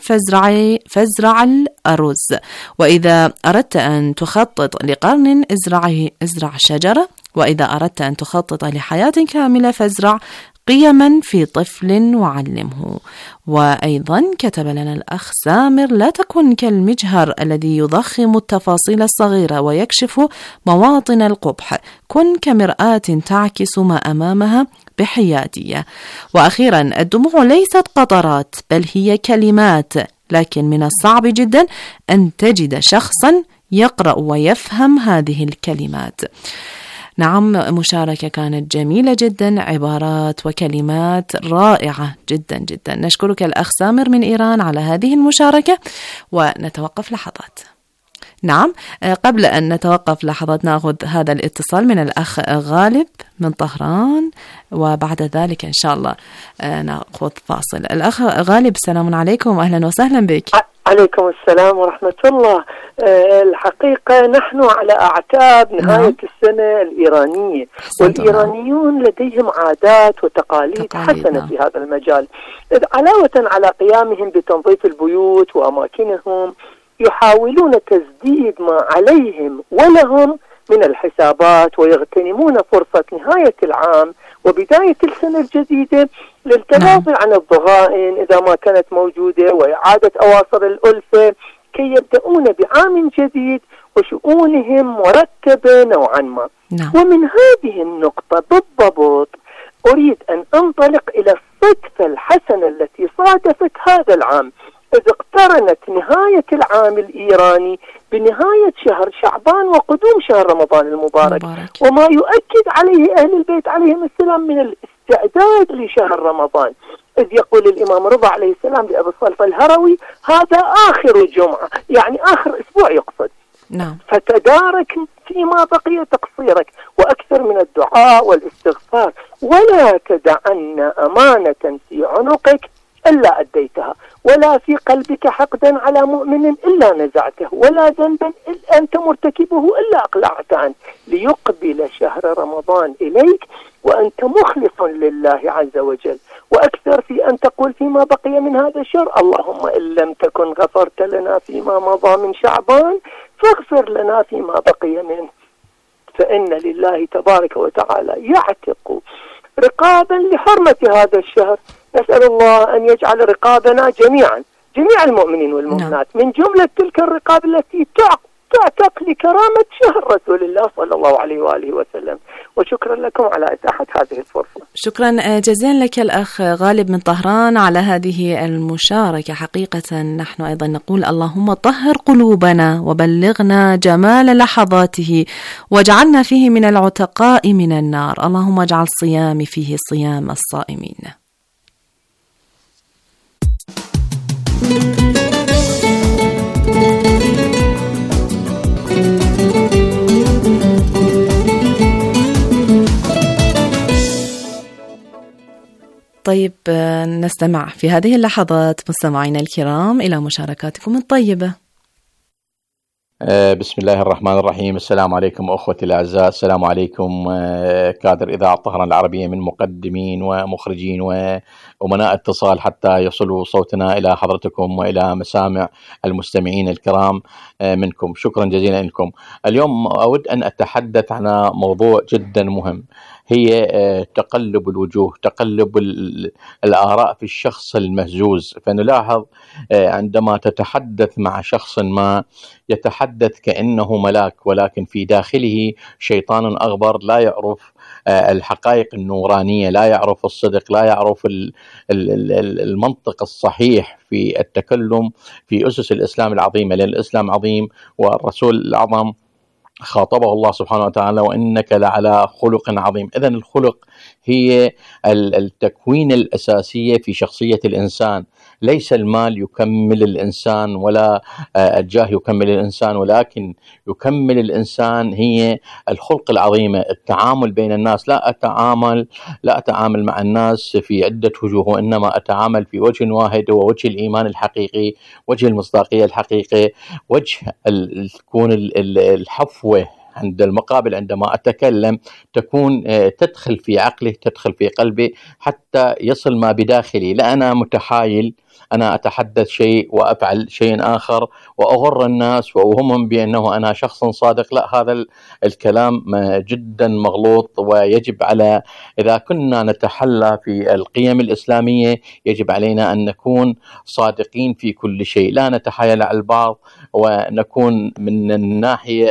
فازرع الأرز، وإذا أردت أن تخطط لقرن ازرع شجرة، وإذا أردت أن تخطط لحياة كاملة فازرع قيما في طفل وعلمه. وأيضا كتب لنا الأخ سامر: لا تكن كالمجهر الذي يضخم التفاصيل الصغيرة ويكشف مواطن القبح، كن كمرآة تعكس ما أمامها بحيادية. وأخيرا، الدموع ليست قطرات بل هي كلمات، لكن من الصعب جدا أن تجد شخصا يقرأ ويفهم هذه الكلمات. نعم، مشاركة كانت جميلة جدا، عبارات وكلمات رائعة جدا جدا. نشكرك الأخ سامر من إيران على هذه المشاركة، ونتوقف لحظات. نعم، قبل أن نتوقف لحظات نأخذ هذا الاتصال من الأخ غالب من طهران، وبعد ذلك إن شاء الله نأخذ فاصل. الأخ غالب، السلام عليكم، أهلا وسهلا بك. عليكم السلام ورحمة الله. الحقيقة نحن على أعتاب نهاية السنة الإيرانية، والإيرانيون لديهم عادات وتقاليد حسنة في هذا المجال، علاوة على قيامهم بتنظيف البيوت وأماكنهم يحاولون تسديد ما عليهم ولهم من الحسابات، ويغتنمون فرصة نهاية العام وبداية السنة الجديدة للتنازل عن الضغائن إذا ما كانت موجودة، وإعادة أواصر الألفة كي يبدأون بعام جديد وشؤونهم مرتبة نوعا ما. ومن هذه النقطة بالضبط أريد أن أنطلق إلى الصدفة الحسنة التي صادفت هذا العام، إذ اقترنت نهاية العام الإيراني بنهاية شهر شعبان وقدوم شهر رمضان المبارك، وما يؤكد عليه أهل البيت عليهم السلام من الاستعداد لشهر رمضان، إذ يقول الإمام رضا عليه السلام لأبي الصلت الهروي: هذا آخر جمعة، يعني آخر أسبوع يقصد. فتدارك فيما بقي تقصيرك، وأكثر من الدعاء والاستغفار، ولا تدعن أمانة في عنقك إلا أديتها، ولا في قلبك حقدا على مؤمن إلا نزعته، ولا ذنبا أنت مرتكبه إلا أقلعت عنه، ليقبل شهر رمضان إليك وأنت مخلص لله عز وجل. وأكثر في أن تقول فيما بقي من هذا الشهر: اللهم إن لم تكن غفرت لنا فيما مضى من شعبان فاغفر لنا فيما بقي منه، فإن لله تبارك وتعالى يعتق رقابا لحرمة هذا الشهر. نسأل الله أن يجعل رقابنا جميعا، جميع المؤمنين والمؤمنات، من جملة تلك الرقاب التي تعتق لكرامة شهر رسول الله صلى الله عليه وآله وسلم. وشكرا لكم على إتاحة هذه الفرصة. شكرا جزيلا لك الأخ غالب من طهران على هذه المشاركة. حقيقة نحن أيضا نقول: اللهم طهر قلوبنا وبلغنا جمال لحظاته، واجعلنا فيه من العتقاء من النار. اللهم اجعل صيامي فيه صيام الصائمين. طيب، نستمع في هذه اللحظات مستمعينا الكرام إلى مشاركاتكم الطيبة. بسم الله الرحمن الرحيم. السلام عليكم أخوتي الأعزاء، السلام عليكم كادر إذاعة طهران العربية من مقدمين ومخرجين وأمناء اتصال حتى يصلوا صوتنا إلى حضرتكم وإلى مسامع المستمعين الكرام منكم. شكرا جزيلا لكم. اليوم أود أن أتحدث عن موضوع جدا مهم، هي تقلب الوجوه، تقلب الآراء في الشخص المهزوز. فنلاحظ عندما تتحدث مع شخص ما يتحدث كأنه ملاك، ولكن في داخله شيطان أغبر لا يعرف الحقائق النورانية، لا يعرف الصدق، لا يعرف المنطق الصحيح في التكلم في أسس الإسلام العظيمة. لأن الإسلام عظيم والرسول الأعظم خاطبه الله سبحانه وتعالى وإنك لعلى خلق عظيم. إذن الخلق هي التكوين الأساسية في شخصية الإنسان. ليس المال يكمل الإنسان ولا الجاه يكمل الإنسان، ولكن يكمل الإنسان هي الخلق العظيمة، التعامل بين الناس. لا أتعامل مع الناس في عدة وجوه، وإنما أتعامل في وجه واحد، ووجه الإيمان الحقيقي، وجه المصداقية الحقيقي، وجه تكون الحفوة عند المقابل. عندما أتكلم تكون تدخل في عقله، تدخل في قلبي، حتى يصل ما بداخلي. لا أنا متحايل، أنا أتحدث شيء وأفعل شيء آخر وأغر الناس وأوهمهم بأنه أنا شخص صادق. لا، هذا الكلام جدا مغلوط. ويجب على، إذا كنا نتحلى في القيم الإسلامية، يجب علينا أن نكون صادقين في كل شيء، لا نتحايل على البعض، ونكون من الناحية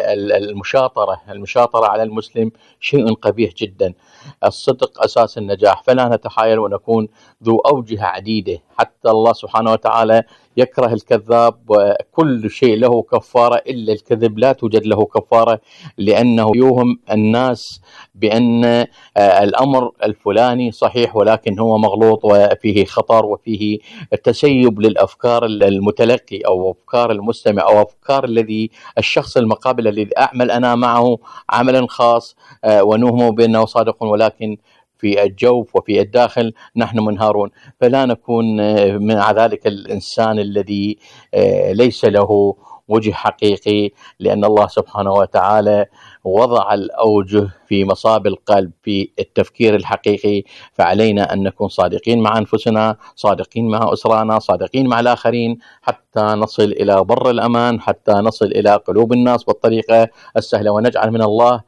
المشاطرة على المسلم شيء قبيح جدا. الصدق أساس النجاح، فلا نتحايل ونكون ذو أوجه عديدة. حتى الله سبحانه وتعالى يكره الكذاب، وكل شيء له كفارة إلا الكذب لا توجد له كفارة، لأنه يوهم الناس بأن الأمر الفلاني صحيح ولكن هو مغلوط وفيه خطر وفيه تسيب للأفكار المتلقي أو أفكار المستمع أو أفكار الذي الشخص المقابل الذي أعمل أنا معه عملا خاص ونوهمه بأنه صادق، ولكن في الجوف وفي الداخل نحن منهارون. فلا نكون مع ذلك الإنسان الذي ليس له وجه حقيقي، لأن الله سبحانه وتعالى وضع الأوجه في مصاب القلب في التفكير الحقيقي. فعلينا أن نكون صادقين مع أنفسنا، صادقين مع أسرانا، صادقين مع الآخرين، حتى نصل إلى بر الأمان، حتى نصل إلى قلوب الناس بالطريقة السهلة، ونجعل من الله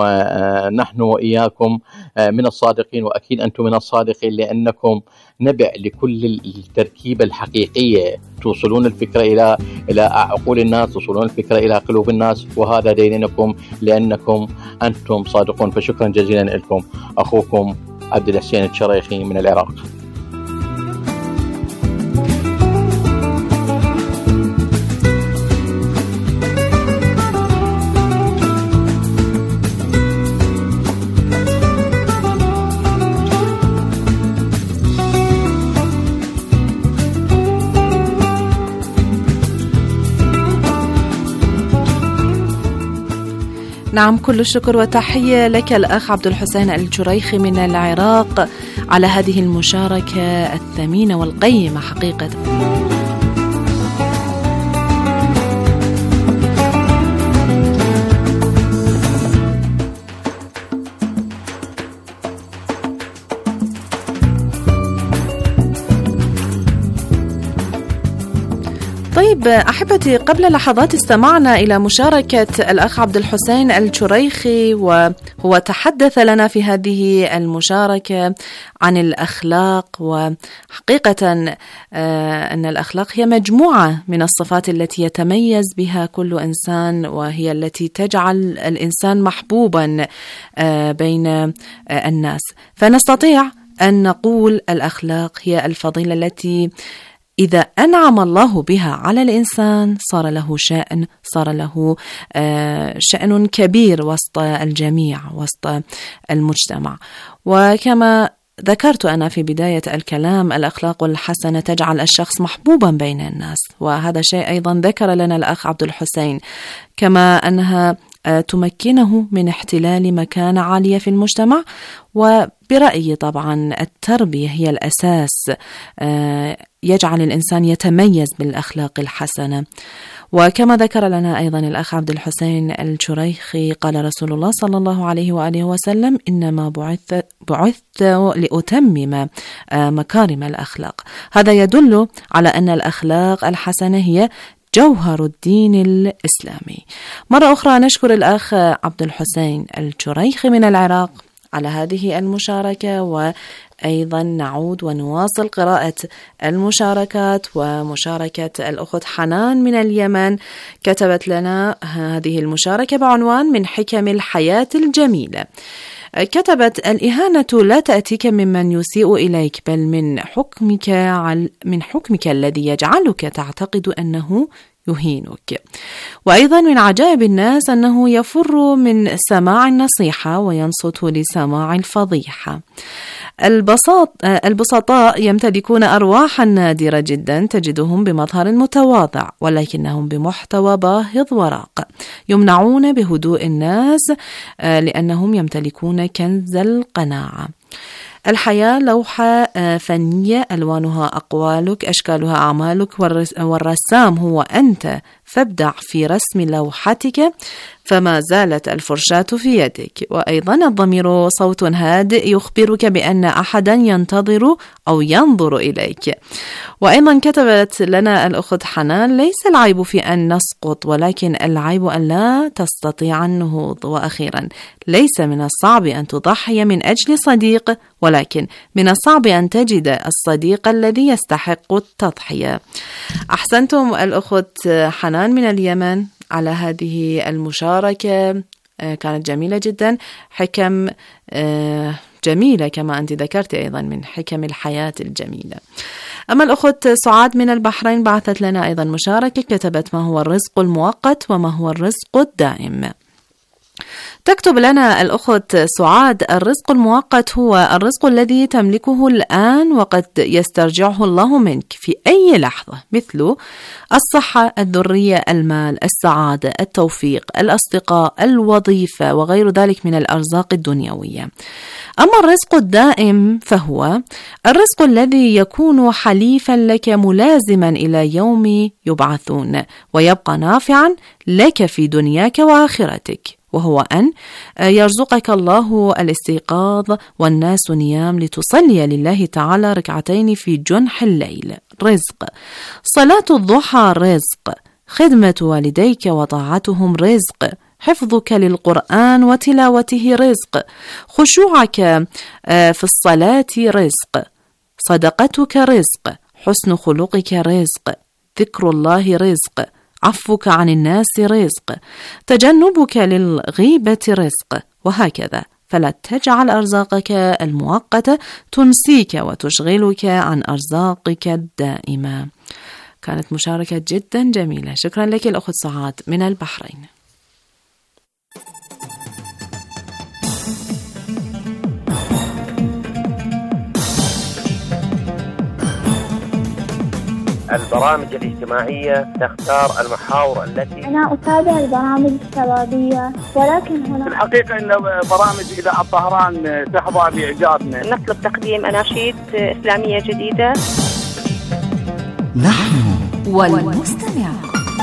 ونحن وإياكم من الصادقين. وأكيد أنتم من الصادقين، لأنكم نبع لكل التركيبة الحقيقية. توصلون الفكرة إلى عقول الناس، توصلون الفكرة إلى قلوب الناس، وهذا دينكم لأنكم أنتم صادقون. فشكرا جزيلا لكم. أخوكم عبد الحسين الشريخي من العراق. نعم، كل الشكر وتحية لك الأخ عبد الحسين الشريخي من العراق على هذه المشاركة الثمينة والقيمة حقيقة. طيب أحبتي، قبل لحظات استمعنا إلى مشاركة الأخ عبد الحسين الشريخي، وهو تحدث لنا في هذه المشاركة عن الأخلاق. وحقيقة أن الأخلاق هي مجموعة من الصفات التي يتميز بها كل إنسان، وهي التي تجعل الإنسان محبوبا بين الناس. فنستطيع أن نقول الأخلاق هي الفضيلة التي إذا أنعم الله بها على الإنسان صار له شأن، صار له شأن كبير وسط الجميع، وسط المجتمع. وكما ذكرت أنا في بداية الكلام، الأخلاق الحسنة تجعل الشخص محبوبا بين الناس، وهذا شيء أيضا ذكر لنا الأخ عبد الحسين، كما أنها تمكنه من احتلال مكانة عالية في المجتمع. وبرأيي طبعا التربية هي الأساس، يجعل الإنسان يتميز بالأخلاق الحسنة. وكما ذكر لنا أيضا الأخ عبد الحسين الشريخي، قال رسول الله صلى الله عليه وآله وسلم: إنما بعثت لأتمم مكارم الأخلاق. هذا يدل على أن الأخلاق الحسنة هي جوهر الدين الإسلامي. مرة أخرى نشكر الأخ عبد الحسين الشريخي من العراق على هذه المشاركة، وأيضا نعود ونواصل قراءة المشاركات. ومشاركة الأخت حنان من اليمن كتبت لنا هذه المشاركة بعنوان من حكم الحياة الجميلة. كتبت: الإهانة لا تأتيك ممن يسيء إليك، بل من حكمك الذي يجعلك تعتقد أنه يهينك. وأيضا من عجائب الناس أنه يفر من سماع النصيحة وينصت لسماع الفضيحة. البسطاء يمتلكون أرواحا نادرة جدا، تجدهم بمظهر متواضع ولكنهم بمحتوى باهظ وراق، يمنعون بهدوء الناس لأنهم يمتلكون كنز القناعة. الحياة لوحة فنية، ألوانها أقوالك، أشكالها أعمالك، والرسام هو أنت، فابدع في رسم لوحتك فما زالت الفرشاة في يدك. وأيضا الضمير صوت هادئ يخبرك بأن أحدا ينتظر أو ينظر إليك. وأيضا كتبت لنا الأخت حنان: ليس العيب في أن نسقط، ولكن العيب أن لا تستطيع النهوض. وأخيرا، ليس من الصعب أن تضحي من أجل صديق، ولكن من الصعب أن تجد الصديق الذي يستحق التضحية. أحسنتم الأخت حنان من اليمن على هذه المشاركة، كانت جميلة جدا، حكم جميلة كما أنت ذكرت أيضا من حكم الحياة الجميلة. أما الأخت سعاد من البحرين بعثت لنا أيضا مشاركة، كتبت: ما هو الرزق المؤقت وما هو الرزق الدائم؟ تكتب لنا الأخت سعاد: الرزق المؤقت هو الرزق الذي تملكه الآن وقد يسترجعه الله منك في أي لحظة، مثل الصحة، الذرية، المال، السعادة، التوفيق، الأصدقاء، الوظيفة وغير ذلك من الأرزاق الدنيوية. أما الرزق الدائم فهو الرزق الذي يكون حليفا لك ملازما إلى يوم يبعثون، ويبقى نافعا لك في دنياك وآخرتك، وهو أن يرزقك الله الاستيقاظ والناس نيام لتصلي لله تعالى ركعتين في جنح الليل، رزق. صلاة الضحى رزق. خدمة والديك وطاعتهم رزق. حفظك للقرآن وتلاوته رزق. خشوعك في الصلاة رزق. صدقتك رزق. حسن خلقك رزق. ذكر الله رزق. عفوك عن الناس رزق. تجنبك للغيبة رزق، وهكذا. فلا تجعل أرزاقك المؤقتة تنسيك وتشغلك عن أرزاقك الدائمة. كانت مشاركة جدا جميلة، شكرا لك الأخت سعاد من البحرين. البرامج الاجتماعية تختار المحاور التي أنا أتابع البرامج الشبابية، ولكن هنا في الحقيقة إن برامج إذاعة الطهران تحظى بإعجابنا. نطلب تقديم أناشيد إسلامية جديدة. نحن والمستمع.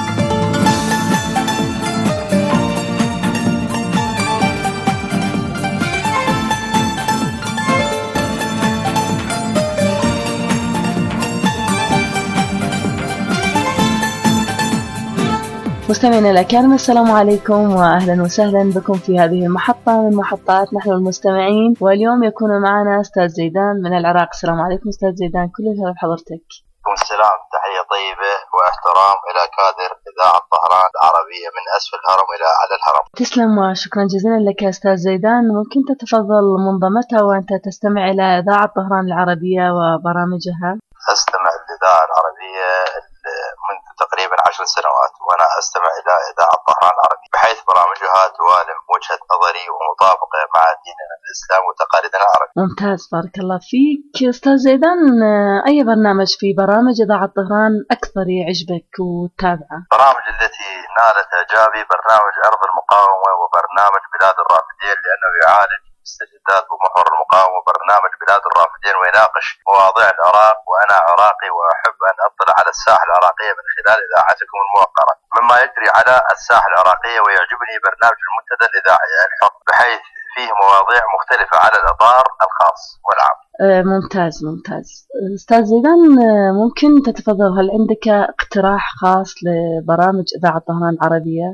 مستمعينا الأكارم، السلام عليكم وأهلا وسهلا بكم في هذه المحطة من محطات نحن المستمعين. واليوم يكون معنا أستاذ زيدان من العراق. السلام عليكم أستاذ زيدان، كل الخير بحضرتك. السلام، تحية طيبة واحترام إلى كادر إذاعة طهران العربية من أسفل الهرم إلى أعلى الهرم. تسلم وشكرا جزيلا لك يا أستاذ زيدان. ممكن تتفضل منظمتها وأنت تستمع إلى إذاعة طهران العربية وبرامجها؟ أستمع للإذاعة العربية منذ تقريبا 10 سنوات، وأنا أستمع إلى إذاعة طهران العربية بحيث برامجها توالم وجهة نظري ومطابقة مع ديننا الإسلام وتقاليدنا العربية. ممتاز، بارك الله فيك أستاذ زيدان. أي برنامج في برامج إذاعة طهران أكثر يعجبك وتتابعه؟ برامج التي نالت إعجابي برنامج أرض المقاومة وبرنامج بلاد الرافدين، لأنه يعالج مستجدات ومحور المقاومة، برنامج بلاد الرافدين ويناقش مواضيع العراق، وأنا عراقي وأحب أن أطلع على الساحة العراقية من خلال إذاعتكم الموقرة مما يجري على الساحة العراقية. ويعجبني برنامج المنتدى الإذاعي الحر بحيث فيه مواضيع مختلفة على الإطار الخاص والعام. ممتاز ممتاز. أستاذ زيدان، ممكن تتفضل، هل عندك اقتراح خاص لبرامج إذاعة طهران العربية؟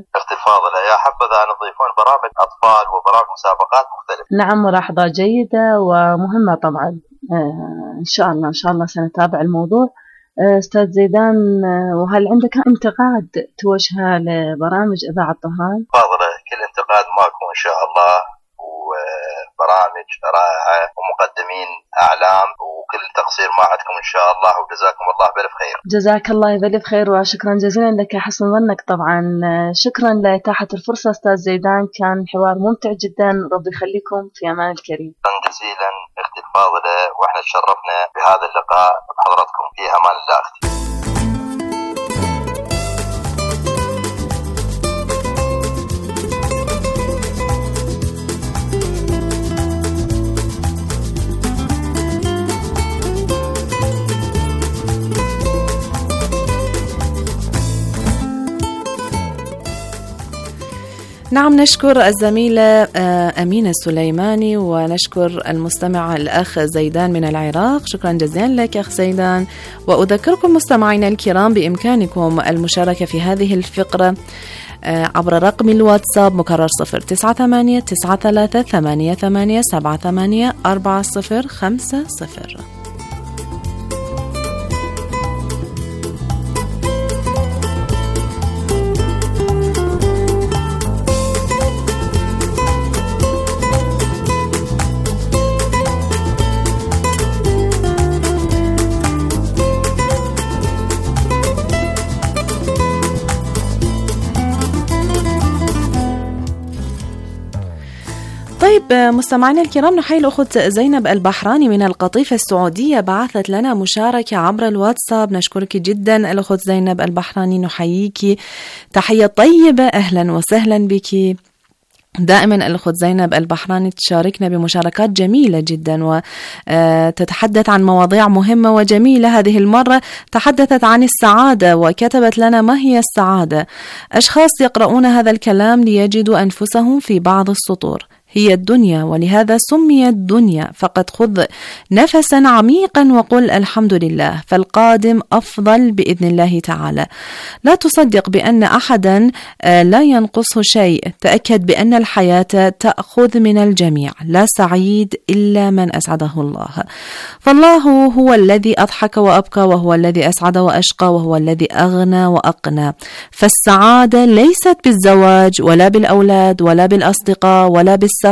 الفاضلة، يا حبذا أن يضيفون برامج أطفال وبرامج مسابقات مختلفة. نعم، ملاحظة جيدة ومهمة طبعا. إن شاء الله سنتابع الموضوع. أستاذ زيدان، وهل عندك انتقاد توجهه لبرامج إذاعة طهران؟ فاضلة، كل انتقاد ماكو إن شاء الله، وبرامج رائعة ومقدمين أعلام، وكل تقصير ما عندكم إن شاء الله، وجزاكم الله بألف خير. جزاك الله بألف خير، وشكرا جزيلا لك حسن ظنك. طبعا شكرا لإتاحة الفرصة أستاذ زيدان، كان حوار ممتع جدا، ربي يخليكم، في أمان الكريم. شكرا جزيلا أختي الفاضلة، وإحنا تشرفنا بهذا اللقاء بحضراتكم، في أمان الله أختي. نعم، نشكر الزميلة أمينة السليماني، ونشكر المستمع الأخ زيدان من العراق. شكرا جزيلا لك أخ زيدان. وأذكركم مستمعينا الكرام بإمكانكم المشاركة في هذه الفقرة عبر رقم الواتساب مكرر 098-93-88-78-4050. طيب مستمعينا الكرام، نحيي الأخت زينب البحراني من القطيفة السعودية، بعثت لنا مشاركة عبر الواتساب. نشكرك جدا الأخت زينب البحراني، نحييك تحية طيبة، أهلا وسهلا بك. دائما الأخت زينب البحراني تشاركنا بمشاركات جميلة جدا، وتتحدث عن مواضيع مهمة وجميلة. هذه المرة تحدثت عن السعادة، وكتبت لنا: ما هي السعادة؟ أشخاص يقرؤون هذا الكلام ليجدوا أنفسهم في بعض السطور. هي الدنيا، ولهذا سميت دنيا. فقد خذ نفسا عميقا وقل الحمد لله، فالقادم أفضل بإذن الله تعالى. لا تصدق بأن أحدا لا ينقصه شيء. تأكد بأن الحياة تأخذ من الجميع، لا سعيد إلا من أسعده الله. فالله هو الذي أضحك وأبكى، وهو الذي أسعد وأشقى، وهو الذي أغنى وأقنى. فالسعادة ليست بالزواج، ولا بالأولاد، ولا بالأصدقاء، ولا بالسفر،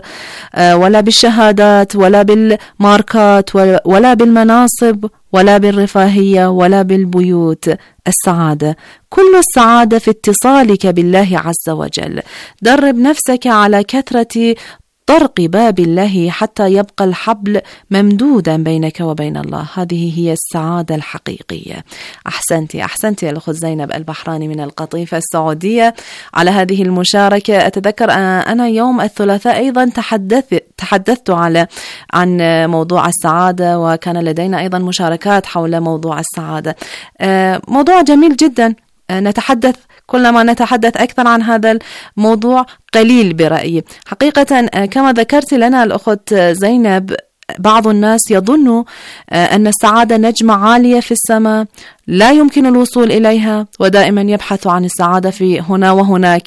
ولا بالشهادات، ولا بالماركات، ولا بالمناصب، ولا بالرفاهية، ولا بالبيوت. السعادة، كل السعادة في اتصالك بالله عز وجل. درب نفسك على كثرة طرق باب الله حتى يبقى الحبل ممدودا بينك وبين الله. هذه هي السعادة الحقيقية. أحسنتي الأخت زينب البحراني من القطيفة السعودية على هذه المشاركة. أتذكر أنا يوم الثلاثاء أيضا تحدثت عن موضوع السعادة، وكان لدينا أيضا مشاركات حول موضوع السعادة. موضوع جميل جدا، كلما نتحدث أكثر عن هذا الموضوع قليل برأيي. حقيقة كما ذكرت لنا الأخت زينب، بعض الناس يظن أن السعادة نجمة عالية في السماء لا يمكن الوصول إليها، ودائما يبحث عن السعادة في هنا وهناك،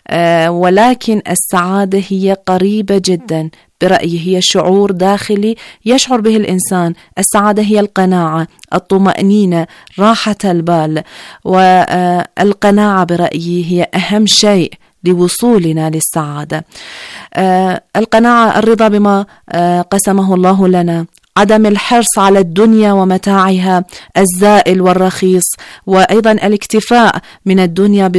ولكن السعادة هي قريبة جدا برأيي. هي شعور داخلي يشعر به الإنسان. السعادة هي القناعة، الطمأنينة، راحة البال. والقناعة برأيي هي أهم شيء لوصولنا للسعادة. القناعة، الرضا بما قسمه الله لنا، عدم الحرص على الدنيا ومتاعها الزائل والرخيص، وأيضا الاكتفاء من الدنيا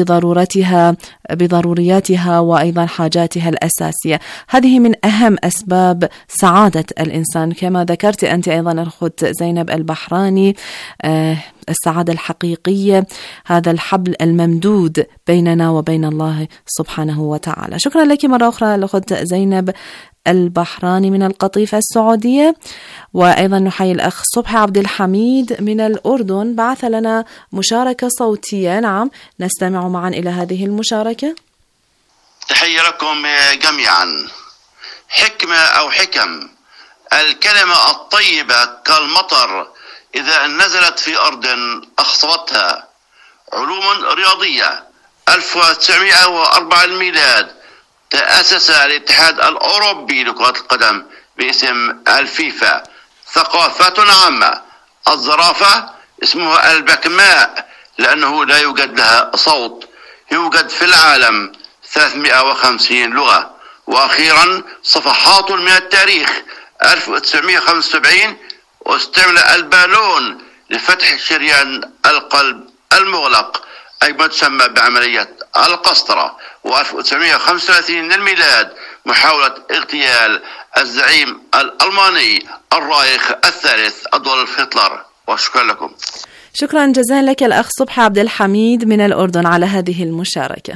بضرورياتها وأيضا حاجاتها الأساسية. هذه من أهم أسباب سعادة الإنسان. كما ذكرت أنت أيضا الأخت زينب البحراني، السعادة الحقيقية هذا الحبل الممدود بيننا وبين الله سبحانه وتعالى. شكرا لك مرة أخرى الأخت زينب البحراني من القطيفة السعودية. وأيضا نحيي الأخ صبحي عبد الحميد من الأردن، بعث لنا مشاركة صوتية. نعم، نستمع معا إلى هذه المشاركة. تحية لكم جميعا. حكمة أو حكم، الكلمة الطيبة كالمطر إذا نزلت في أرض أخصبتها. علوم رياضية، 1904 الميلاد تأسس الاتحاد الأوروبي لكرة القدم باسم الفيفا. ثقافات عامة: الزرافة اسمها البكماء لأنه لا يوجد لها صوت، يوجد في العالم 350 لغة. وأخيرا صفحات من التاريخ: 1975 استعمل البالون لفتح شريان القلب المغلق أي ما تسمى بعملية القسطرة. و1935 للميلاد محاولة اغتيال الزعيم الألماني الرايخ الثالث أدولف هتلر. وشكرا لكم. شكرا جزيلا لك الأخ صبحي عبد الحميد من الأردن على هذه المشاركة.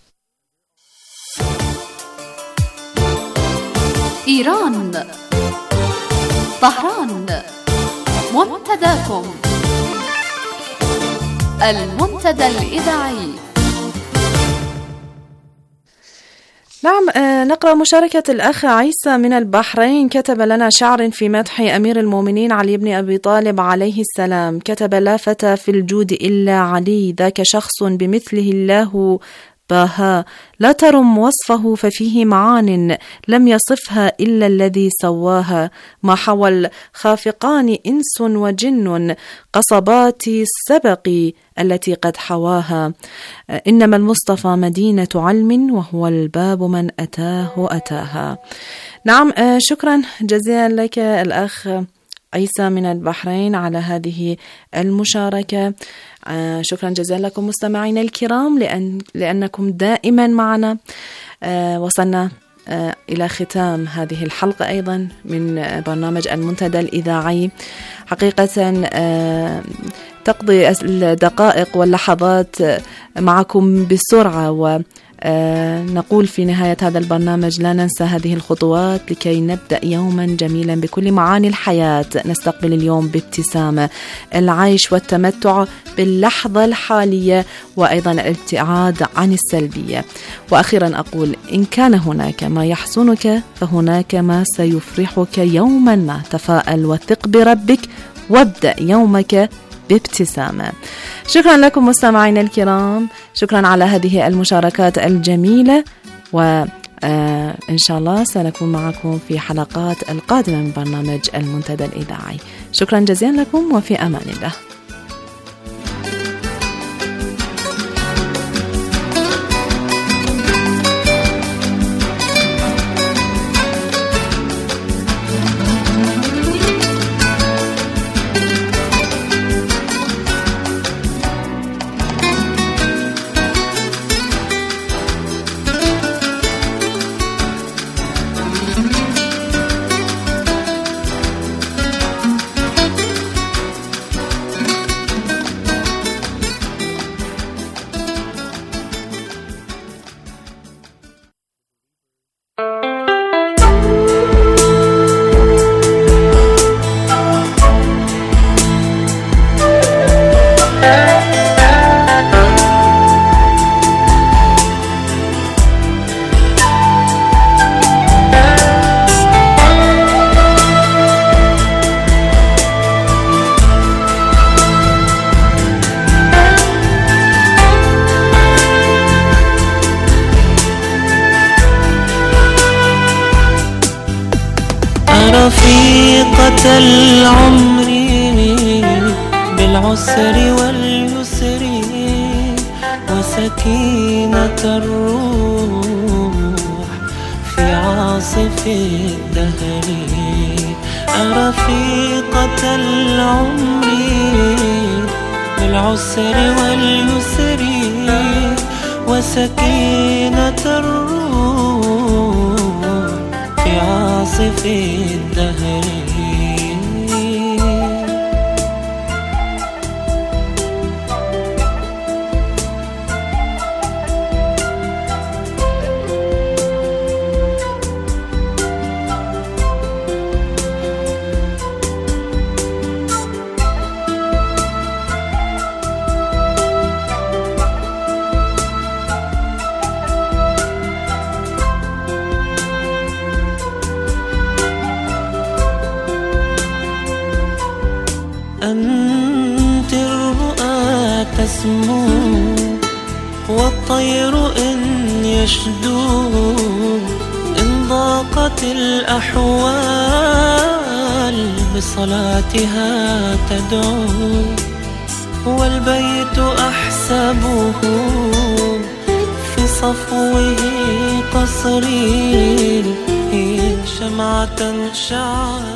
إيران، طهران، منتداكم، المنتدى الإذاعي. نعم، نقرأ مشاركة الأخ عيسى من البحرين. كتب لنا شعر في مدح أمير المؤمنين علي بن أبي طالب عليه السلام. كتب: لا فتى في الجود إلا علي، ذاك شخص بمثله الله باها، لا ترم وصفه ففيه معان لم يصفها إلا الذي سواها. ما حوى الخافقان إنس وجن قصبات السبق التي قد حواها. إنما المصطفى مدينة علم وهو الباب من أتاه أتاها. نعم، شكرا جزيلا لك الأخ عيسى من البحرين على هذه المشاركة. شكرا جزيلا لكم مستمعينا الكرام لأنكم دائما معنا. وصلنا إلى ختام هذه الحلقة أيضا من برنامج المنتدى الإذاعي. حقيقة تقضي الدقائق واللحظات معكم بسرعة، ونقول في نهاية هذا البرنامج لا ننسى هذه الخطوات لكي نبدأ يوما جميلا بكل معاني الحياة. نستقبل اليوم بابتسامة، العيش والتمتع باللحظة الحالية، وأيضا الابتعاد عن السلبية. وأخيرا أقول: إن كان هناك ما يحزنك فهناك ما سيفرحك يوما ما. تفاءل وثق بربك وابدأ يومك بابتسامة. شكرا لكم مستمعينا الكرام، شكرا على هذه المشاركات الجميلة، وإن شاء الله سنكون معكم في حلقات القادمة من برنامج المنتدى الإذاعي. شكرا جزيلا لكم وفي أمان الله. رفيقة العمر بالعسر واليسر وسكينة الروح في عاصف الدهر. رفيقة العمر بالعسر واليسر وسكينة الروح في عاصف الدهر. أنت الرؤى تسمو والطير إن يشدو إن ضاقت الأحوال بصلاتها تدعو والبيت أحسبه في صفوه قصري هي شمعة شعل